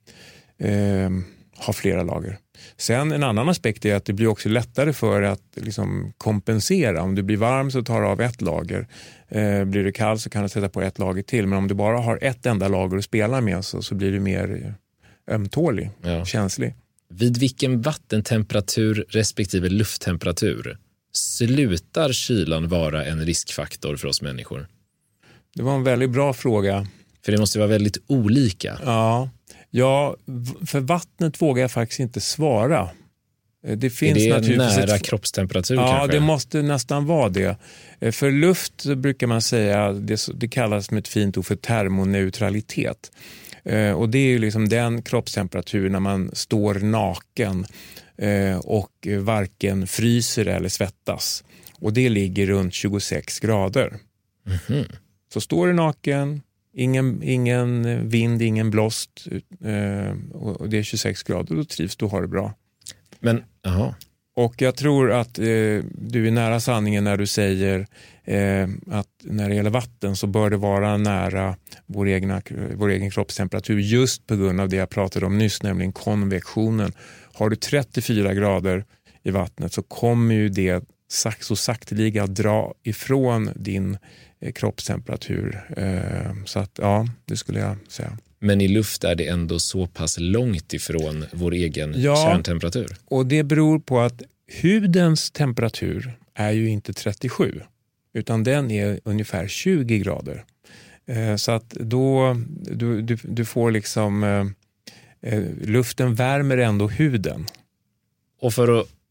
ha flera lager. Sen en annan aspekt är att det blir också lättare för att liksom kompensera. Om du blir varm så tar du av ett lager. Blir du kall så kan du sätta på ett lager till. Men om du bara har ett enda lager att spela med så blir du mer ömtålig, känslig. Vid vilken vattentemperatur respektive lufttemperatur slutar kylan vara en riskfaktor för oss människor? Det var en väldigt bra fråga. För det måste vara väldigt olika. Ja, för vattnet vågar jag faktiskt inte svara. Det finns är det nära kroppstemperatur kanske? Ja, det måste nästan vara det. För luft brukar man säga, det kallas med ett fint ord för termoneutralitet. Och det är ju liksom den kroppstemperatur när man står naken och varken fryser eller svettas. Och det ligger runt 26 grader. Så står du naken, ingen vind, ingen blåst, och det är 26 grader, då trivs du och har det bra. Men, Och jag tror att du är nära sanningen när du säger att när det gäller vatten så bör det vara nära vår egen kroppstemperatur, just på grund av det jag pratade om nyss, nämligen konvektionen. Har du 34 grader i vattnet så kommer ju det så sakteliga dra ifrån din kroppstemperatur. Så att ja, det skulle jag säga. Men i luft är det ändå så pass långt ifrån vår egen kärntemperatur. Och det beror på att hudens temperatur är ju inte 37 utan den är ungefär 20 grader. Så att då du får liksom luften värmer ändå huden. Och för att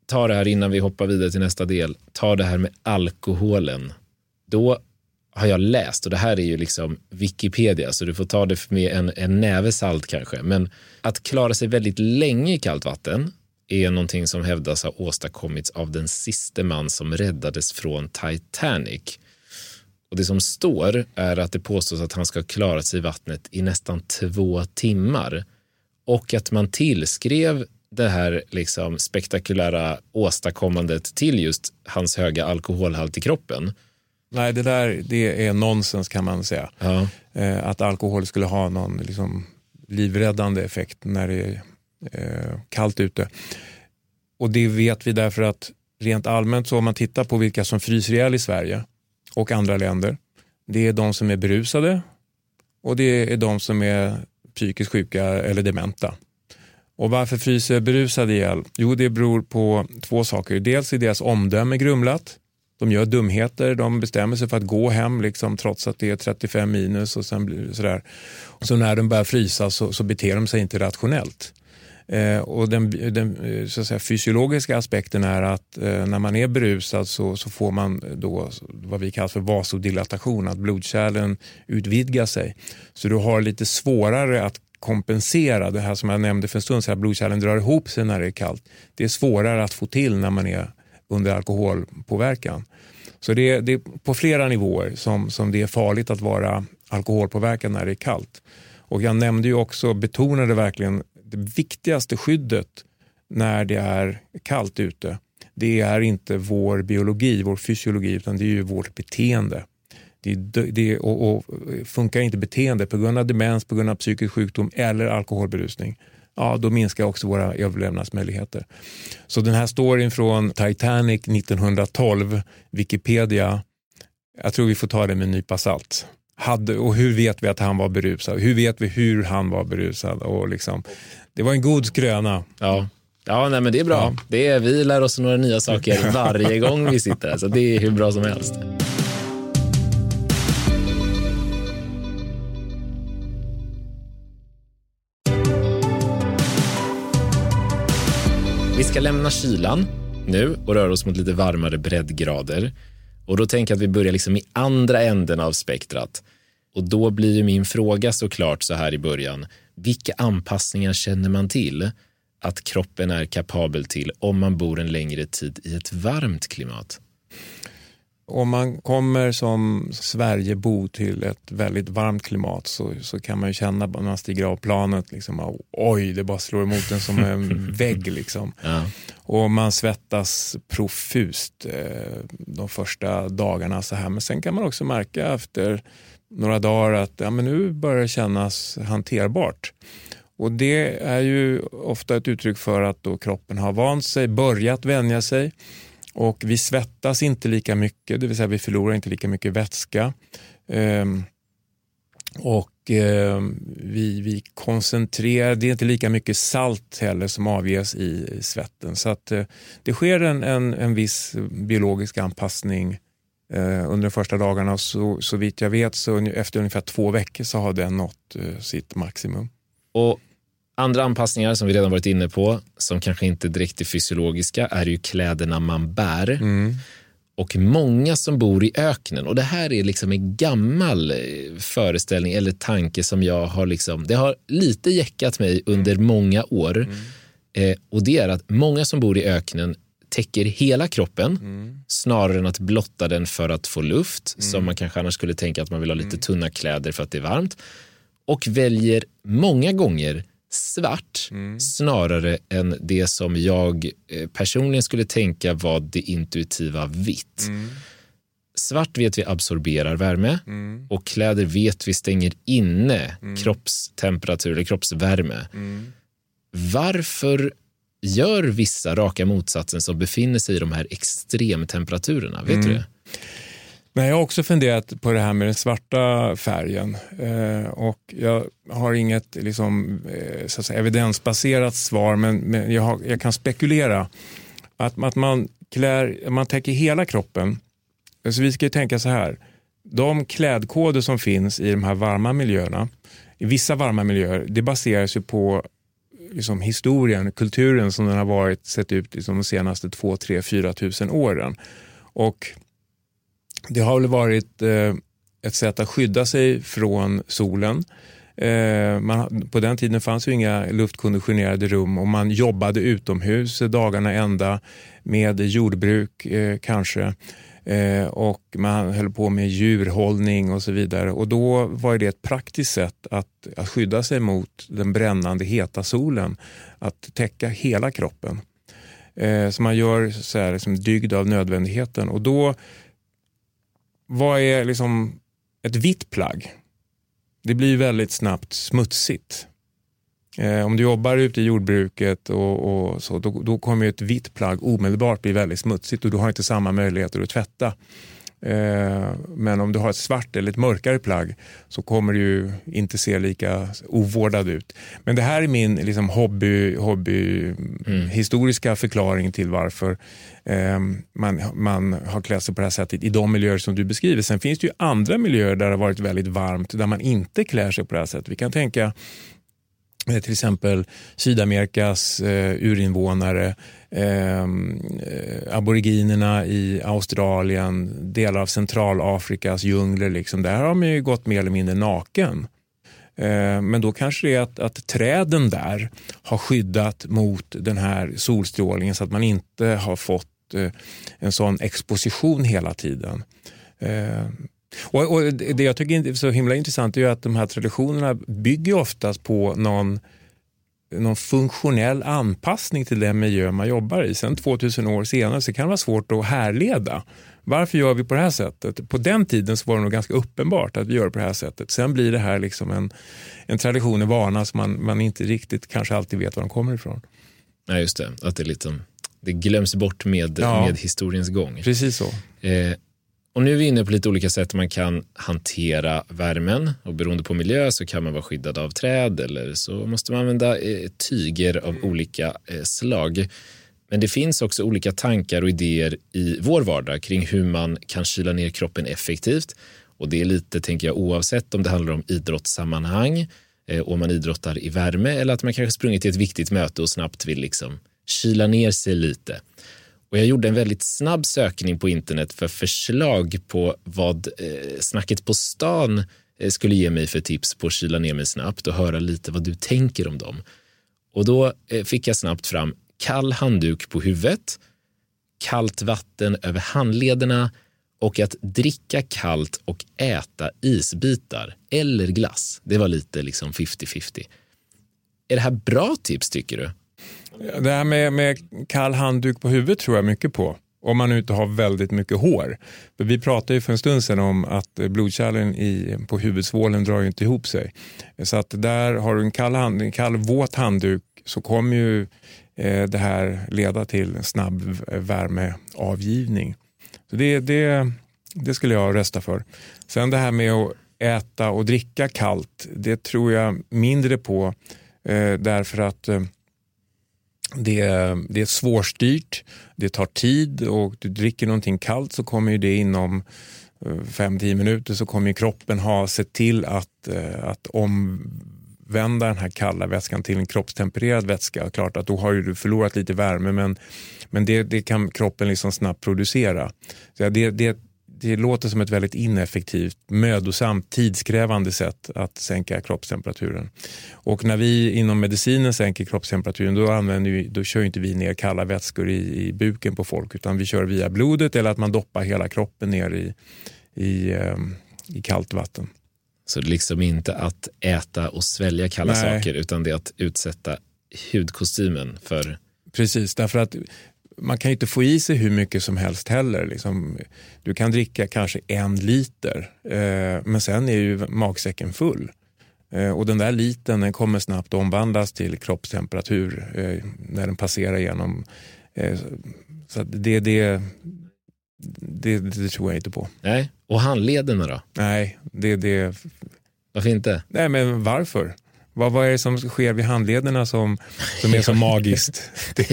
ta det här innan vi hoppar vidare till nästa del. Ta det här med alkoholen. Då har jag läst, och det här är ju liksom Wikipedia, så du får ta det med en näve salt kanske. Men att klara sig väldigt länge i kallt vatten är någonting som hävdas ha åstadkommits av den sista man som räddades från Titanic. Och det som står är att det påstås att han ska klara sig i vattnet i nästan 2 timmar. Och att man tillskrev det här liksom spektakulära åstadkommandet till just hans höga alkoholhalt i kroppen. Nej, det är nonsens kan man säga. Ja. Att alkohol skulle ha någon liksom livräddande effekt när det är kallt ute. Och det vet vi därför att rent allmänt så om man tittar på vilka som fryser ihjäl i Sverige och andra länder. Det är de som är berusade och det är de som är psykiskt sjuka eller dementa. Och varför fryser berusade ihjäl? Jo, det beror på 2 saker. Dels är deras omdöme grumlat. De gör dumheter, de bestämmer sig för att gå hem liksom, trots att det är 35 minus och sen blir det sådär. Så när de börjar frysa så beter de sig inte rationellt. Och den så att säga, fysiologiska aspekten är att när man är berusad så får man då vad vi kallar för vasodilatation, att blodkärlen utvidgar sig. Så du har lite svårare att kompensera det här som jag nämnde för en stund, så här blodkärlen drar ihop sig när det är kallt. Det är svårare att få till när man är under alkoholpåverkan. Så det är på flera nivåer som det är farligt att vara alkoholpåverkad när det är kallt. Och jag nämnde ju också, betonade verkligen det viktigaste skyddet när det är kallt ute. Det är inte vår biologi, vår fysiologi, utan det är ju vårt beteende. Och funkar inte beteende på grund av demens, på grund av psykisk sjukdom eller alkoholberusning, ja, då minskar också våra överlevnadsmöjligheter. Så den här storyn från Titanic 1912, Wikipedia, jag tror vi får ta det med en nypa salt. Och hur vet vi att han var berusad? Hur vet vi hur han var berusad? Och liksom, det var en god skröna. Ja, nej, men det är bra. Ja. Vi lär oss några nya saker varje gång vi sitter här, så det är hur bra som helst. Vi ska lämna kylan nu och röra oss mot lite varmare breddgrader. Och då tänker jag att vi börjar liksom i andra änden av spektrat. Och då blir ju min fråga såklart så här i början. Vilka anpassningar känner man till att kroppen är kapabel till om man bor en längre tid i ett varmt klimat? Om man kommer som Sverigebo till ett väldigt varmt klimat så kan man ju känna när man stiger av planet liksom, oj, det bara slår emot en som en vägg liksom. Ja. Och man svettas profust de första dagarna så här. Men sen kan man också märka efter några dagar att ja, men nu börjar det kännas hanterbart. Och det är ju ofta ett uttryck för att då kroppen har vant sig, börjat vänja sig. Och vi svettas inte lika mycket, det vill säga vi förlorar inte lika mycket vätska. Vi koncentrerar, det är inte lika mycket salt heller som avges i svetten. Så att det sker en viss biologisk anpassning under de första dagarna. Så vitt jag vet så efter ungefär 2 veckor så har den nått sitt maximum. Och andra anpassningar som vi redan varit inne på, som kanske inte direkt är fysiologiska, är ju kläderna man bär. Mm. Och många som bor i öknen, och det här är liksom en gammal föreställning eller tanke som jag har liksom, det har lite jäckat mig under många år. Och det är att många som bor i öknen täcker hela kroppen snarare än att blotta den för att få luft, som man kanske annars skulle tänka att man vill ha lite tunna kläder för att det är varmt. Och väljer många gånger svart snarare än det som jag personligen skulle tänka var det intuitiva vitt. Svart vet vi absorberar värme och kläder vet vi stänger inne kroppstemperatur eller kroppsvärme. Varför gör vissa raka motsatsen som befinner sig i de här extremtemperaturerna? Vet du det? Men jag har också funderat på det här med den svarta färgen och jag har inget liksom, så att säga, evidensbaserat svar, men jag kan spekulera att man täcker hela kroppen. Så vi ska ju tänka så här, de klädkoder som finns i de här varma miljöerna, i vissa varma miljöer, det baseras ju på liksom historien, kulturen som den har varit sett ut liksom de senaste 2, 3, 4 tusen åren. Och det har väl varit ett sätt att skydda sig från solen. På den tiden fanns ju inga luftkonditionerade rum och man jobbade utomhus dagarna ända med jordbruk kanske. Och man höll på med djurhållning och så vidare. Och då var det ett praktiskt sätt att skydda sig mot den brännande heta solen. Att täcka hela kroppen. Så man gör så här liksom dygd av nödvändigheten. Och då, vad är liksom ett vitt plagg? Det blir väldigt snabbt smutsigt. Om du jobbar ute i jordbruket och så, då kommer ett vitt plagg omedelbart bli väldigt smutsigt och du har inte samma möjligheter att tvätta. Men om du har ett svart eller ett mörkare plagg så kommer det ju inte se lika ovårdad ut. Men det här är min liksom historiska förklaring till varför man har klätt sig på det här sättet i de miljöer som du beskriver. Sen finns det ju andra miljöer där det har varit väldigt varmt där man inte klär sig på det här sättet. Vi kan tänka till exempel Sydamerikas urinvånare, aboriginerna i Australien, delar av Centralafrikas djungler. Liksom. Där har man ju gått mer eller mindre naken. Men då kanske det är att träden där har skyddat mot den här solstrålningen så att man inte har fått en sån exposition hela tiden. Och det jag tycker är så himla intressant är ju att de här traditionerna bygger oftast på någon funktionell anpassning till den miljö man jobbar i. Sen 2000 år senare så kan det vara svårt att härleda. Varför gör vi på det här sättet? På den tiden så var det nog ganska uppenbart att vi gör på det här sättet. Sen blir det här liksom en tradition, en vana som man inte riktigt kanske alltid vet var de kommer ifrån. Nej, just det. Att det glöms bort med historiens gång. Precis så. Och nu är vi inne på lite olika sätt man kan hantera värmen. Och beroende på miljö så kan man vara skyddad av träd eller så måste man använda tyger av olika slag. Men det finns också olika tankar och idéer i vår vardag kring hur man kan kyla ner kroppen effektivt. Och det är lite, tänker jag, oavsett om det handlar om idrottssammanhang, om man idrottar i värme eller att man kanske sprungit till ett viktigt möte och snabbt vill liksom kyla ner sig lite. Och jag gjorde en väldigt snabb sökning på internet för förslag på vad snacket på stan skulle ge mig för tips på att kyla ner mig snabbt och höra lite vad du tänker om dem. Och då fick jag snabbt fram kall handduk på huvudet, kallt vatten över handlederna och att dricka kallt och äta isbitar eller glass. Det var lite liksom 50-50. Är det här bra tips tycker du? Det här med kall handduk på huvudet tror jag mycket på. Om man inte har väldigt mycket hår. För vi pratade ju för en stund sedan om att blodkärlen på huvudsvålen drar ju inte ihop sig. Så att där har du en kall våt handduk så kommer ju det här leda till en snabb värmeavgivning. Så det skulle jag rösta för. Sen det här med att äta och dricka kallt, det tror jag mindre på därför att det är svårstyrt, det tar tid och du dricker någonting kallt så kommer ju det inom 5-10 minuter så kommer ju kroppen ha sett till att omvända den här kalla vätskan till en kroppstempererad vätska. Klart att då har ju du förlorat lite värme men det kan kroppen liksom snabbt producera. Så det låter som ett väldigt ineffektivt, mödosamt, tidskrävande sätt att sänka kroppstemperaturen. Och när vi inom medicinen sänker kroppstemperaturen då kör inte vi ner kalla vätskor i buken på folk utan vi kör via blodet eller att man doppar hela kroppen ner i kallt vatten. Så det är liksom inte att äta och svälja kalla saker utan det är att utsätta hudkostymen för... Precis, därför att man kan ju inte få i sig hur mycket som helst heller. Liksom, du kan dricka kanske 1 liter men sen är ju magsäcken full. Och den där liten den kommer snabbt omvandlas till kroppstemperatur när den passerar igenom. Så det tror jag inte på. Nej, och handlederna då? Nej, det... Varför inte? Nej, men varför? Vad är det som sker vid handlederna som är så magiskt?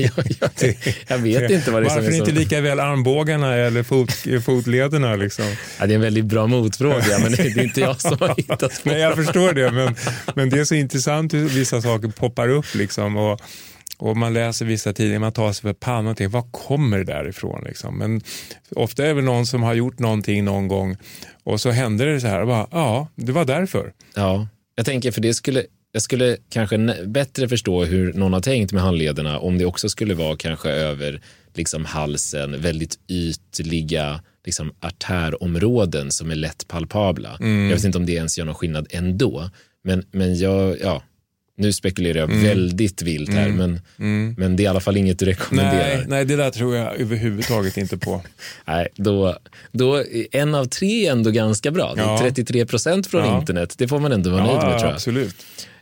Jag vet inte vad det är som är så... Varför inte lika väl armbågarna eller fotlederna liksom? Ja, det är en väldigt bra motfråga, men det är inte jag som har hittat på. Nej, jag förstår det, men det är så intressant hur vissa saker poppar upp liksom, och man läser vissa tidningar, man tar sig för pannan och tänker, vad kommer det därifrån liksom? Men ofta är det väl någon som har gjort någonting någon gång och så händer det så här och bara, ja, det var därför. Ja, jag tänker för jag skulle kanske bättre förstå hur någon har tänkt med handlederna om det också skulle vara kanske över liksom halsen, väldigt ytliga liksom artärområden som är lätt palpabla. Jag vet inte om det ens gör någon skillnad ändå, men nu spekulerar jag väldigt vilt här, men det är i alla fall inget du rekommenderar. Nej, det där tror jag överhuvudtaget inte på. Nej, då 1 av 3 är ändå ganska bra. Det är 33% från internet. Det får man ändå vara nöjd med, tror jag. Absolut.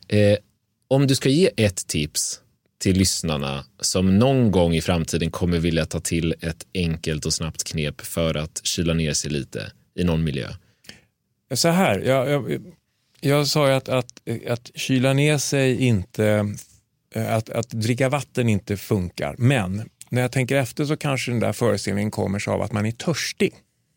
Om du ska ge ett tips till lyssnarna som någon gång i framtiden kommer vilja ta till ett enkelt och snabbt knep för att kyla ner sig lite i någon miljö. Så här, jag sa ju att kyla ner sig inte, att dricka vatten inte funkar. Men när jag tänker efter så kanske den där föreställningen kommer sig av att man är törstig.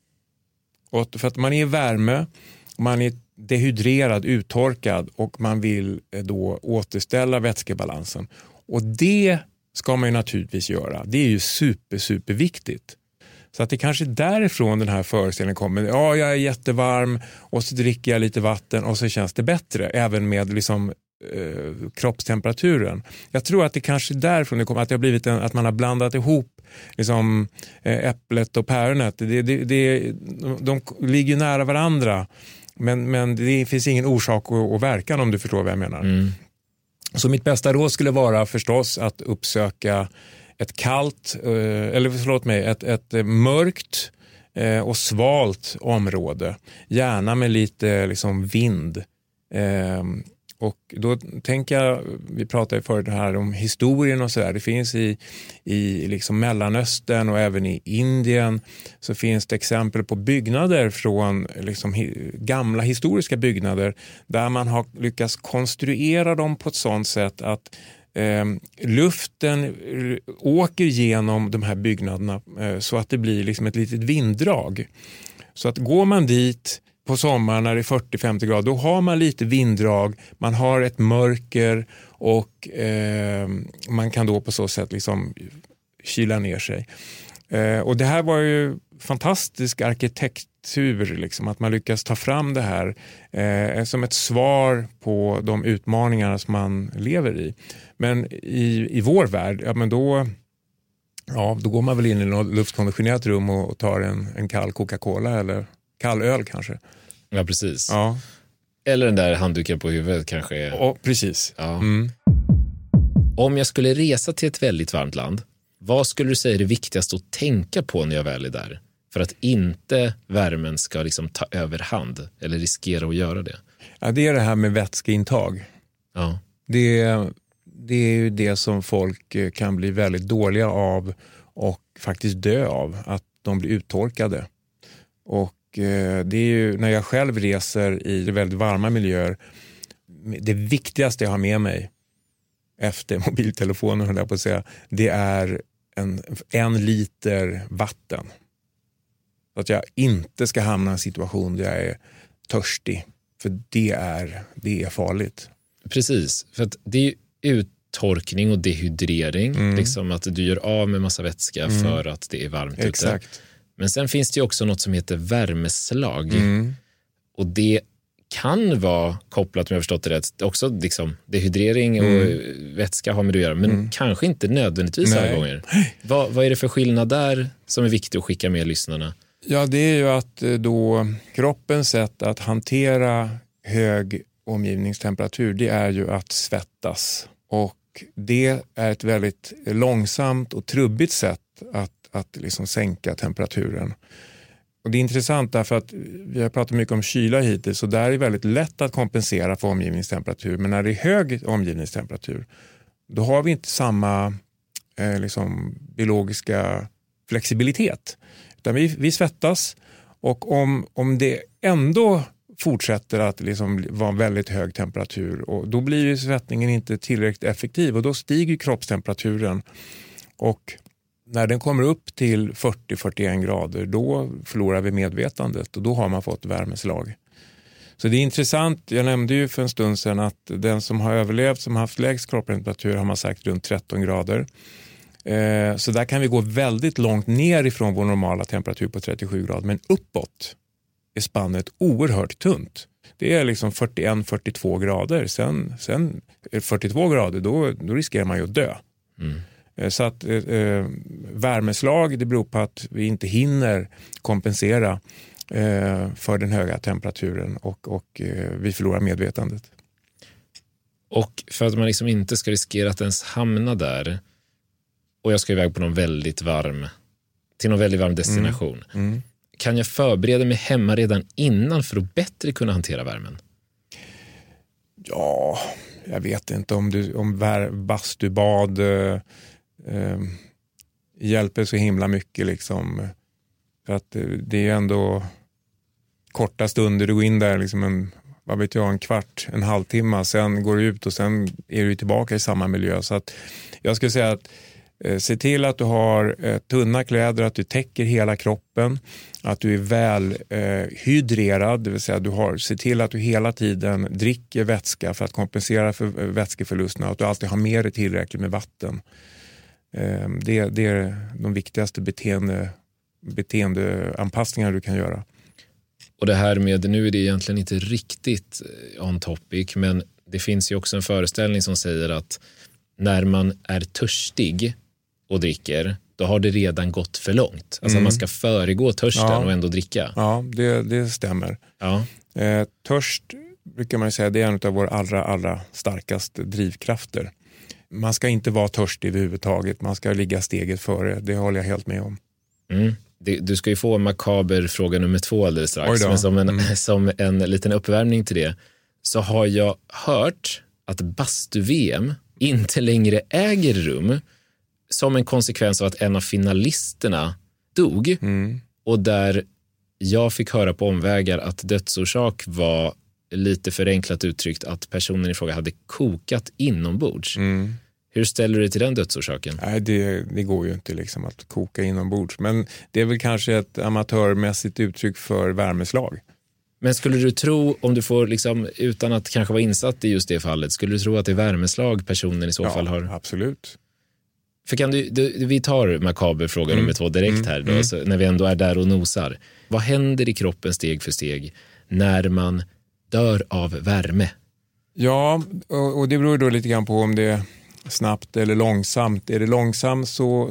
Och för att man är i värme, man är dehydrerad, uttorkad och man vill då återställa vätskebalansen. Och det ska man ju naturligtvis göra. Det är ju superviktigt. Så att det kanske därifrån den här föreställningen kommer. Ja, jag är jättevarm och så dricker jag lite vatten och så känns det bättre. Även med liksom, kroppstemperaturen. Jag tror att det kanske därifrån det kommer. Att det har blivit att man har blandat ihop liksom, äpplet och päronet. De ligger nära varandra. Men det finns ingen orsak och verkan, om du förstår vad jag menar. Så mitt bästa råd skulle vara förstås att uppsöka ett ett mörkt och svalt område. Gärna med lite liksom vind. Och då tänker jag, vi pratade förut här om historien och sådär. Det finns i liksom Mellanöstern och även i Indien så finns det exempel på byggnader från liksom gamla historiska byggnader där man har lyckats konstruera dem på ett sådant sätt att luften åker genom de här byggnaderna så att det blir liksom ett litet vinddrag. Så att går man dit på sommaren när det är 40-50 grader, då har man lite vinddrag, man har ett mörker och man kan då på så sätt liksom kyla ner sig. Och det här var ju fantastisk arkitektur, liksom, att man lyckas ta fram det här som ett svar på de utmaningarna som man lever i. Men i vår värld, då går man väl in i något luftkonditionerat rum och tar en kall Coca-Cola eller kall öl kanske. Ja, precis. Ja. Eller den där handduken på huvudet kanske. Ja, precis. Ja. Om jag skulle resa till ett väldigt varmt land, vad skulle du säga är det viktigaste att tänka på när jag väl är där? För att inte värmen ska liksom ta överhand eller riskera att göra det. Ja, det är det här med vätskeintag. Ja. Det är ju det som folk kan bli väldigt dåliga av och faktiskt dö av. Att de blir uttorkade. Och det är ju när jag själv reser i väldigt varma miljöer, det viktigaste jag har med mig efter mobiltelefonen, höll jag på att säga, det är en liter vatten. Så att jag inte ska hamna i en situation där jag är törstig. För det är farligt. Precis, för att det är uttorkning och dehydrering. Liksom att du gör av med massa vätska för att det är varmt ute. Exakt. Men sen finns det ju också något som heter värmeslag. Och det kan vara kopplat, om jag har förstått det rätt, också liksom dehydrering och vätska har med det att göra, men kanske inte nödvändigtvis alla gånger. Vad är det för skillnad där som är viktigt att skicka med lyssnarna? Ja, det är ju att då kroppens sätt att hantera hög omgivningstemperatur, det är ju att svettas. Och det är ett väldigt långsamt och trubbigt sätt att liksom sänka temperaturen. Och det är intressant därför att vi har pratat mycket om kyla hittills, så där är det väldigt lätt att kompensera för omgivningstemperatur. Men när det är hög omgivningstemperatur, då har vi inte samma liksom biologiska flexibilitet. Utan vi svettas, och om det ändå fortsätter att liksom vara väldigt hög temperatur, och då blir ju svettningen inte tillräckligt effektiv och då stiger kroppstemperaturen, och när den kommer upp till 40-41 grader då förlorar vi medvetandet och då har man fått värmeslag. Så det är intressant, jag nämnde ju för en stund sedan att den som har överlevt, som har haft lägst kroppstemperatur, har man sagt runt 13 grader. Så där kan vi gå väldigt långt ner ifrån vår normala temperatur på 37 grader, men uppåt är spannet oerhört tunt. Det är liksom 41-42 grader. Sen 42 grader, då riskerar man ju att dö. Så att värmeslag, det beror på att vi inte hinner kompensera för den höga temperaturen och vi förlorar medvetandet. Och för att man liksom inte ska riskera att ens hamna där, och jag ska iväg på någon väldigt varm destination. Kan jag förbereda mig hemma redan innan för att bättre kunna hantera värmen? Ja, jag vet inte om bastubad hjälper så himla mycket liksom. För att det är ändå korta stunder, du går in där liksom en kvart, en halvtimme, sen går du ut och sen är du tillbaka i samma miljö. Så att jag skulle säga att se till att du har tunna kläder, att du täcker hela kroppen, att du är väl hydrerad, det vill säga se till att du hela tiden dricker vätska för att kompensera för vätskeförlusterna, och att du alltid har med dig tillräckligt med vatten. Det är de viktigaste beteendeanpassningar du kan göra. Och det här med, nu är det egentligen inte riktigt on topic, men det finns ju också en föreställning som säger att när man är törstig och dricker, då har det redan gått för långt. Alltså man ska föregå törsten och ändå dricka. Ja, det stämmer. Ja. Törst brukar man säga, det är en av våra allra starkaste drivkrafter. Man ska inte vara törstig överhuvudtaget, man ska ligga steget före, det håller jag helt med om. Du ska ju få en makaber fråga nummer 2 alldeles strax, men som en liten uppvärmning till det, så har jag hört att bastu-VM inte längre äger rum som en konsekvens av att en av finalisterna dog, och där jag fick höra på omvägar att dödsorsak var, lite förenklat uttryckt, att personen i fråga hade kokat inombords. Hur ställer du dig till den dödsorsaken? Nej, det går ju inte liksom att koka inombords, men det är väl kanske ett amatörmässigt uttryck för värmeslag. Men skulle du tro, om du får liksom, utan att kanske vara insatt i just det fallet, skulle du tro att det är värmeslag personen i så fall har? Absolut. För kan vi tar makaber fråga nummer 2 direkt här då, så när vi ändå är där och nosar. Vad händer i kroppen steg för steg när man dör av värme? Ja, och det beror då lite grann på om det är snabbt eller långsamt. Är det långsamt så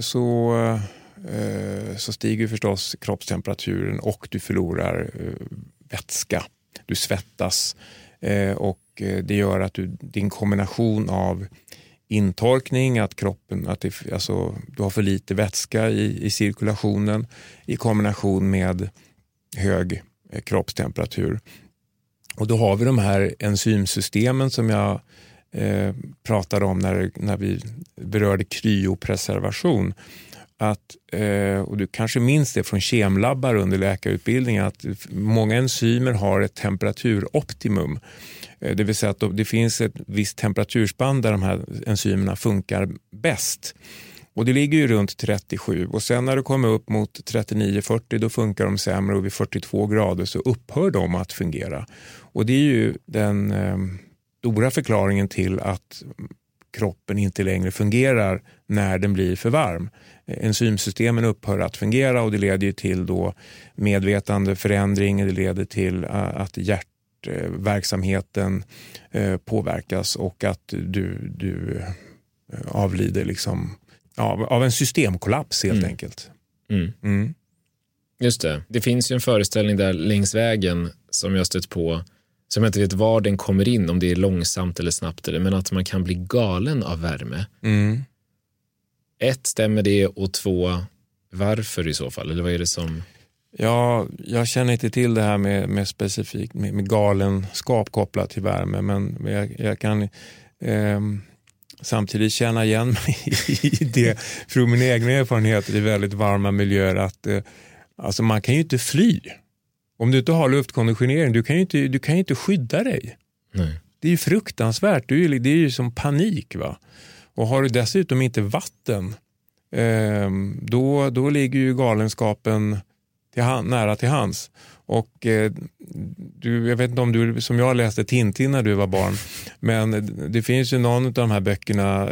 stiger förstås kroppstemperaturen och du förlorar vätska. Du svettas och det gör att din kombination av intorkning, att kroppen, du har för lite vätska i cirkulationen i kombination med hög kroppstemperatur. Och då har vi de här enzymsystemen som jag pratade om när vi berörde kryopreservation. Och du kanske minns det från kemlabbar under läkarutbildningen, att många enzymer har ett temperaturoptimum. Det vill säga att det finns ett visst temperaturspann där de här enzymerna funkar bäst. Och det ligger ju runt 37, och sen när det kommer upp mot 39-40 då funkar de sämre, och vid 42 grader så upphör de att fungera. Och det är ju den stora förklaringen till att kroppen inte längre fungerar när den blir för varm. Enzymsystemen upphör att fungera, och det leder ju till då medvetandeförändring, det leder till att hjärtverksamheten påverkas och att du avlider liksom av en systemkollaps helt enkelt. Just det. Det finns ju en föreställning där längs vägen som jag stött på, som jag inte vet var den kommer in, om det är långsamt eller snabbt, men att man kan bli galen av värme. 1, stämmer det? Och 2, varför i så fall? Eller vad är det som... Ja, jag känner inte till det här med specifikt med galenskap kopplat till värme, men jag kan samtidigt känna igen mig i det från min egna erfarenheter i väldigt varma miljöer, att alltså man kan ju inte fly. Om du inte har luftkonditionering, du kan ju inte skydda dig. Nej. Det är ju fruktansvärt, det är ju som panik, va. Och har du dessutom inte vatten, då ligger ju galenskapen nära till hands. Och jag vet inte om du, som jag läste Tintin när du var barn, men det finns ju någon av de här böckerna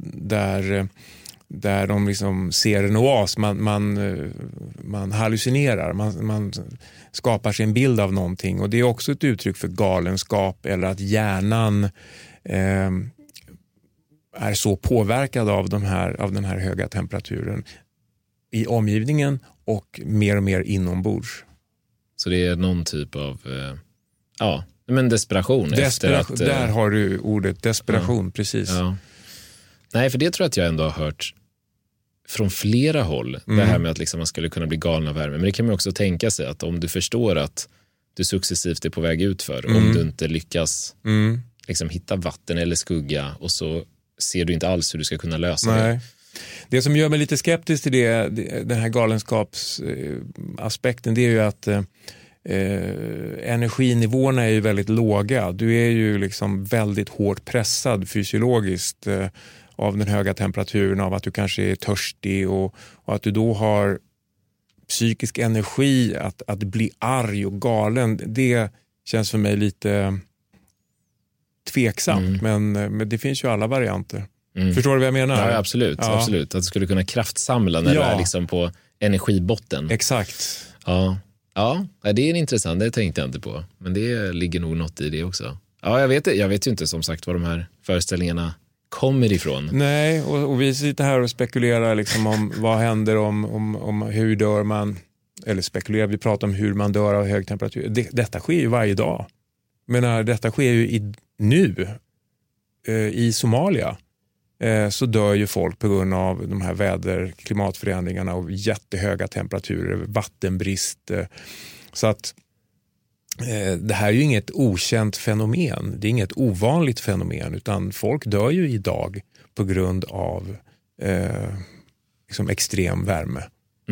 där de liksom ser en oas, man hallucinerar, man skapar sig en bild av någonting, och det är också ett uttryck för galenskap, eller att hjärnan är så påverkad av den här höga temperaturen i omgivningen och mer inombords. Så det är någon typ av men desperation. Där har du ordet desperation, precis. Ja. Nej, för det tror jag att jag ändå har hört från flera håll. Det här med att liksom man skulle kunna bli galen av värme. Men det kan man också tänka sig, att om du förstår att du successivt är på väg ut för, om du inte lyckas liksom hitta vatten eller skugga, och så ser du inte alls hur du ska kunna lösa det. Det som gör mig lite skeptisk till den här galenskapsaspekten, det är ju att energinivåerna är ju väldigt låga. Du är ju liksom väldigt hårt pressad fysiologiskt av den höga temperaturen, av att du kanske är törstig, och att du då har psykisk energi att bli arg och galen. Det känns för mig lite tveksamt, men det finns ju alla varianter. Förstår du vad jag menar? Ja, absolut. Att du skulle kunna kraftsamla när du är liksom på energibotten. Exakt. Ja, det är intressant. Det tänkte jag inte på. Men det ligger nog något i det också. Ja, jag vet ju inte som sagt var de här föreställningarna kommer ifrån. Nej, och vi sitter här och spekulerar liksom om vad händer om hur dör man, eller spekulerar, vi pratar om hur man dör av hög temperatur. Detta sker ju varje dag. Men detta sker ju nu i Somalia. Så dör ju folk på grund av de här klimatförändringarna och jättehöga temperaturer, vattenbrist. Så att det här är ju inget okänt fenomen. Det är inget ovanligt fenomen, utan folk dör ju idag på grund av liksom extrem värme.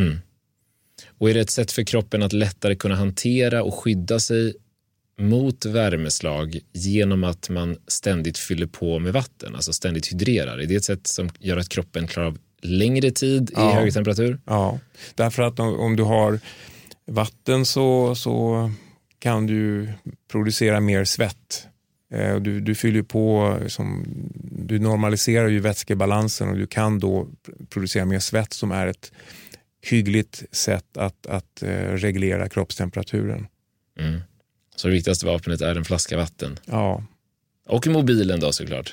Och är det ett sätt för kroppen att lättare kunna hantera och skydda sig mot värmeslag genom att man ständigt fyller på med vatten, alltså ständigt hydrerar? Är det ett sätt som gör att kroppen klarar av längre tid i hög temperatur? Ja, därför att om du har vatten så kan du producera mer svett. Du fyller på, du normaliserar ju vätskebalansen, och du kan då producera mer svett, som är ett hyggligt sätt att reglera kroppstemperaturen. Så det viktigaste vapnet är en flaska vatten. Ja. Och mobilen då, såklart.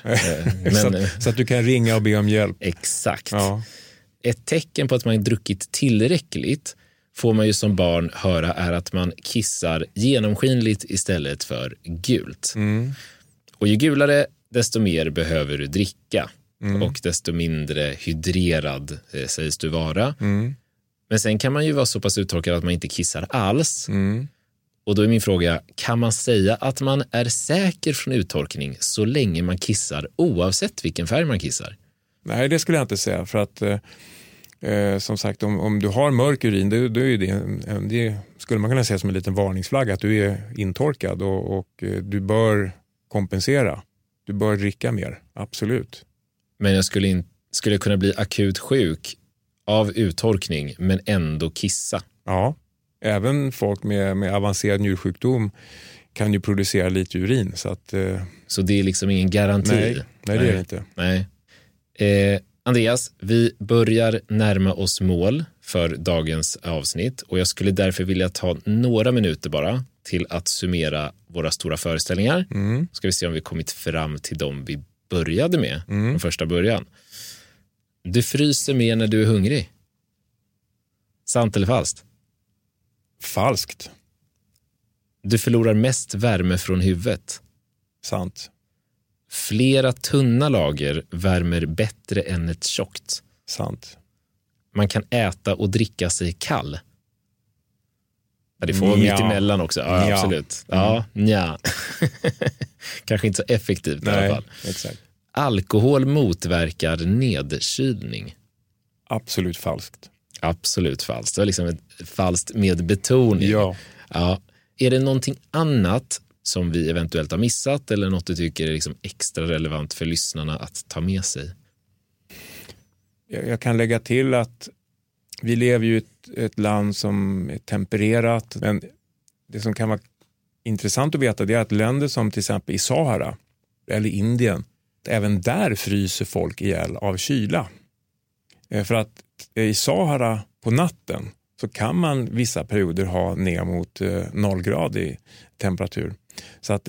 Så att du kan ringa och be om hjälp. Exakt. Ja. Ett tecken på att man druckit tillräckligt får man ju som barn höra är att man kissar genomskinligt istället för gult. Och ju gulare, desto mer behöver du dricka. Och desto mindre hydrerad sägs du vara. Men sen kan man ju vara så pass uttorkad att man inte kissar alls. Och då är min fråga, kan man säga att man är säker från uttorkning så länge man kissar, oavsett vilken färg man kissar? Nej, det skulle jag inte säga, för att som sagt, om du har mörk urin, då är det skulle man kunna säga som en liten varningsflagga att du är intorkad, och du bör kompensera. Du bör dricka mer, absolut. Men jag skulle kunna bli akut sjuk av uttorkning men ändå kissa? Ja. Även folk med avancerad njursjukdom kan ju producera lite urin. Så det är liksom ingen garanti? Nej, det är det inte. Nej. Andreas, vi börjar närma oss mål för dagens avsnitt. Och jag skulle därför vilja ta några minuter bara till att summera våra stora föreställningar. Ska vi se om vi kommit fram till dem vi började med från första början. Du fryser mer när du är hungrig. Sant eller falskt? Falskt. Du förlorar mest värme från huvudet. Sant. Flera tunna lager värmer bättre än ett tjockt. Sant. Man kan äta och dricka sig kall. Ja, det får vara mitt emellan också. Ja, absolut. Ja. Kanske inte så effektivt i alla fall. Exakt. Alkohol motverkar nedkylning. Absolut falskt. Absolut falskt. Det var liksom ett falskt med betoning. Ja. Ja. Är det någonting annat som vi eventuellt har missat eller något du tycker är liksom extra relevant för lyssnarna att ta med sig? Jag kan lägga till att vi lever ju i ett land som är tempererat, men det som kan vara intressant att veta det är att länder som till exempel i Sahara eller Indien, även där fryser folk ihjäl av kyla. För att i Sahara på natten så kan man vissa perioder ha ner mot 0 grad i temperatur. Så att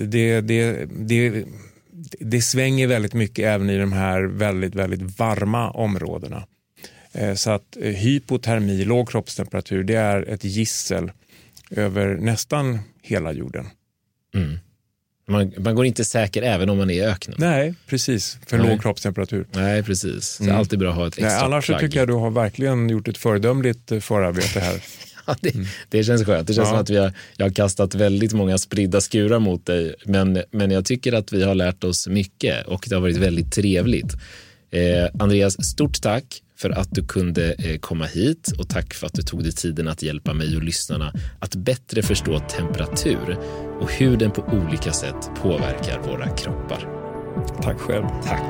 det svänger väldigt mycket även i de här väldigt, väldigt varma områdena. Så att hypotermi, låg kroppstemperatur, det är ett gissel över nästan hela jorden. Mm. Man går inte säker även om man är i öknen. Nej, precis. För låg kroppstemperatur. Nej, precis. Så det är alltid bra att ha ett extra annars plagg. så tycker jag du har verkligen gjort ett föredömligt förarbete här. Ja, det känns skönt. Det känns som att jag har kastat väldigt många spridda skurar mot dig. Men jag tycker att vi har lärt oss mycket och det har varit väldigt trevligt. Andreas, stort tack för att du kunde komma hit och tack för att du tog dig tiden att hjälpa mig och lyssnarna att bättre förstå temperatur och hur den på olika sätt påverkar våra kroppar. Tack själv. Tack.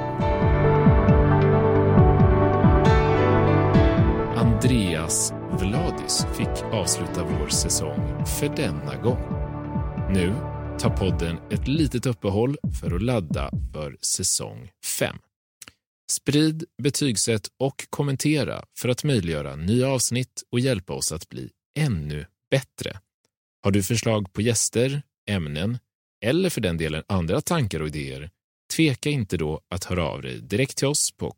Andreas Vladis fick avsluta vår säsong för denna gång. Nu tar podden ett litet uppehåll för att ladda för säsong 5. Sprid, betygsätt och kommentera för att möjliggöra nya avsnitt och hjälpa oss att bli ännu bättre. Har du förslag på gäster, ämnen eller för den delen andra tankar och idéer, tveka inte då att höra av dig direkt till oss på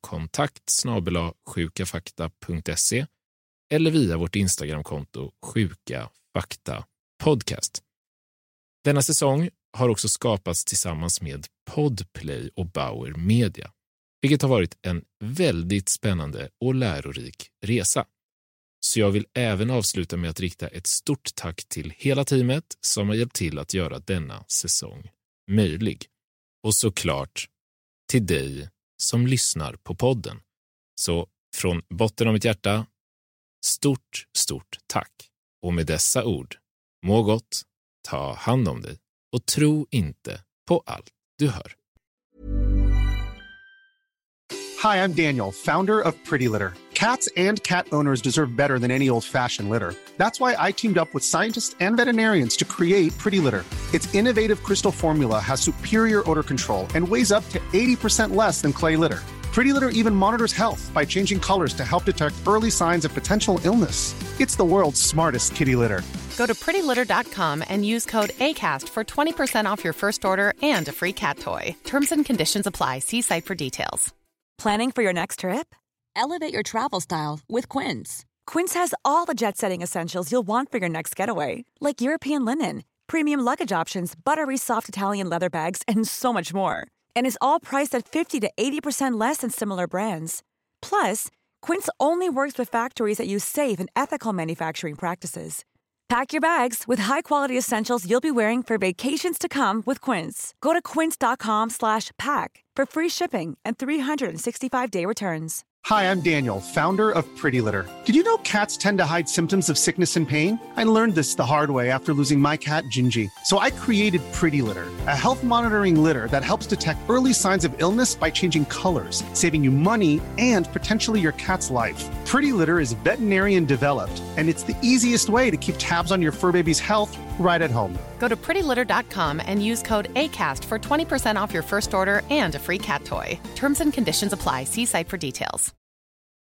kontakt@sjukafakta.se eller via vårt Instagramkonto Sjuka Fakta Podcast. Denna säsong har också skapats tillsammans med Podplay och Bauer Media, vilket har varit en väldigt spännande och lärorik resa. Så jag vill även avsluta med att rikta ett stort tack till hela teamet som har hjälpt till att göra denna säsong möjlig. Och såklart till dig som lyssnar på podden. Så från botten av mitt hjärta, stort tack. Och med dessa ord, må gott, ta hand om dig och tro inte på allt du hör. Hi, I'm Daniel, founder of Pretty Litter. Cats and cat owners deserve better than any old-fashioned litter. That's why I teamed up with scientists and veterinarians to create Pretty Litter. Its innovative crystal formula has superior odor control and weighs up to 80% less than clay litter. Pretty Litter even monitors health by changing colors to help detect early signs of potential illness. It's the world's smartest kitty litter. Go to prettylitter.com and use code ACAST for 20% off your first order and a free cat toy. Terms and conditions apply. See site for details. Planning for your next trip? Elevate your travel style with Quince. Quince has all the jet-setting essentials you'll want for your next getaway, like European linen, premium luggage options, buttery soft Italian leather bags, and so much more. And is all priced at 50 to 80% less than similar brands. Plus, Quince only works with factories that use safe and ethical manufacturing practices. Pack your bags with high-quality essentials you'll be wearing for vacations to come with Quince. Go to quince.com/pack for free shipping and 365-day returns. Hi, I'm Daniel, founder of Pretty Litter. Did you know cats tend to hide symptoms of sickness and pain? I learned this the hard way after losing my cat, Gingy. So I created Pretty Litter, a health monitoring litter that helps detect early signs of illness by changing colors, saving you money and potentially your cat's life. Pretty Litter is veterinarian developed, and it's the easiest way to keep tabs on your fur baby's health right at home. Go to prettylitter.com and use code ACAST for 20% off your first order and a free cat toy. Terms and conditions apply. See site for details.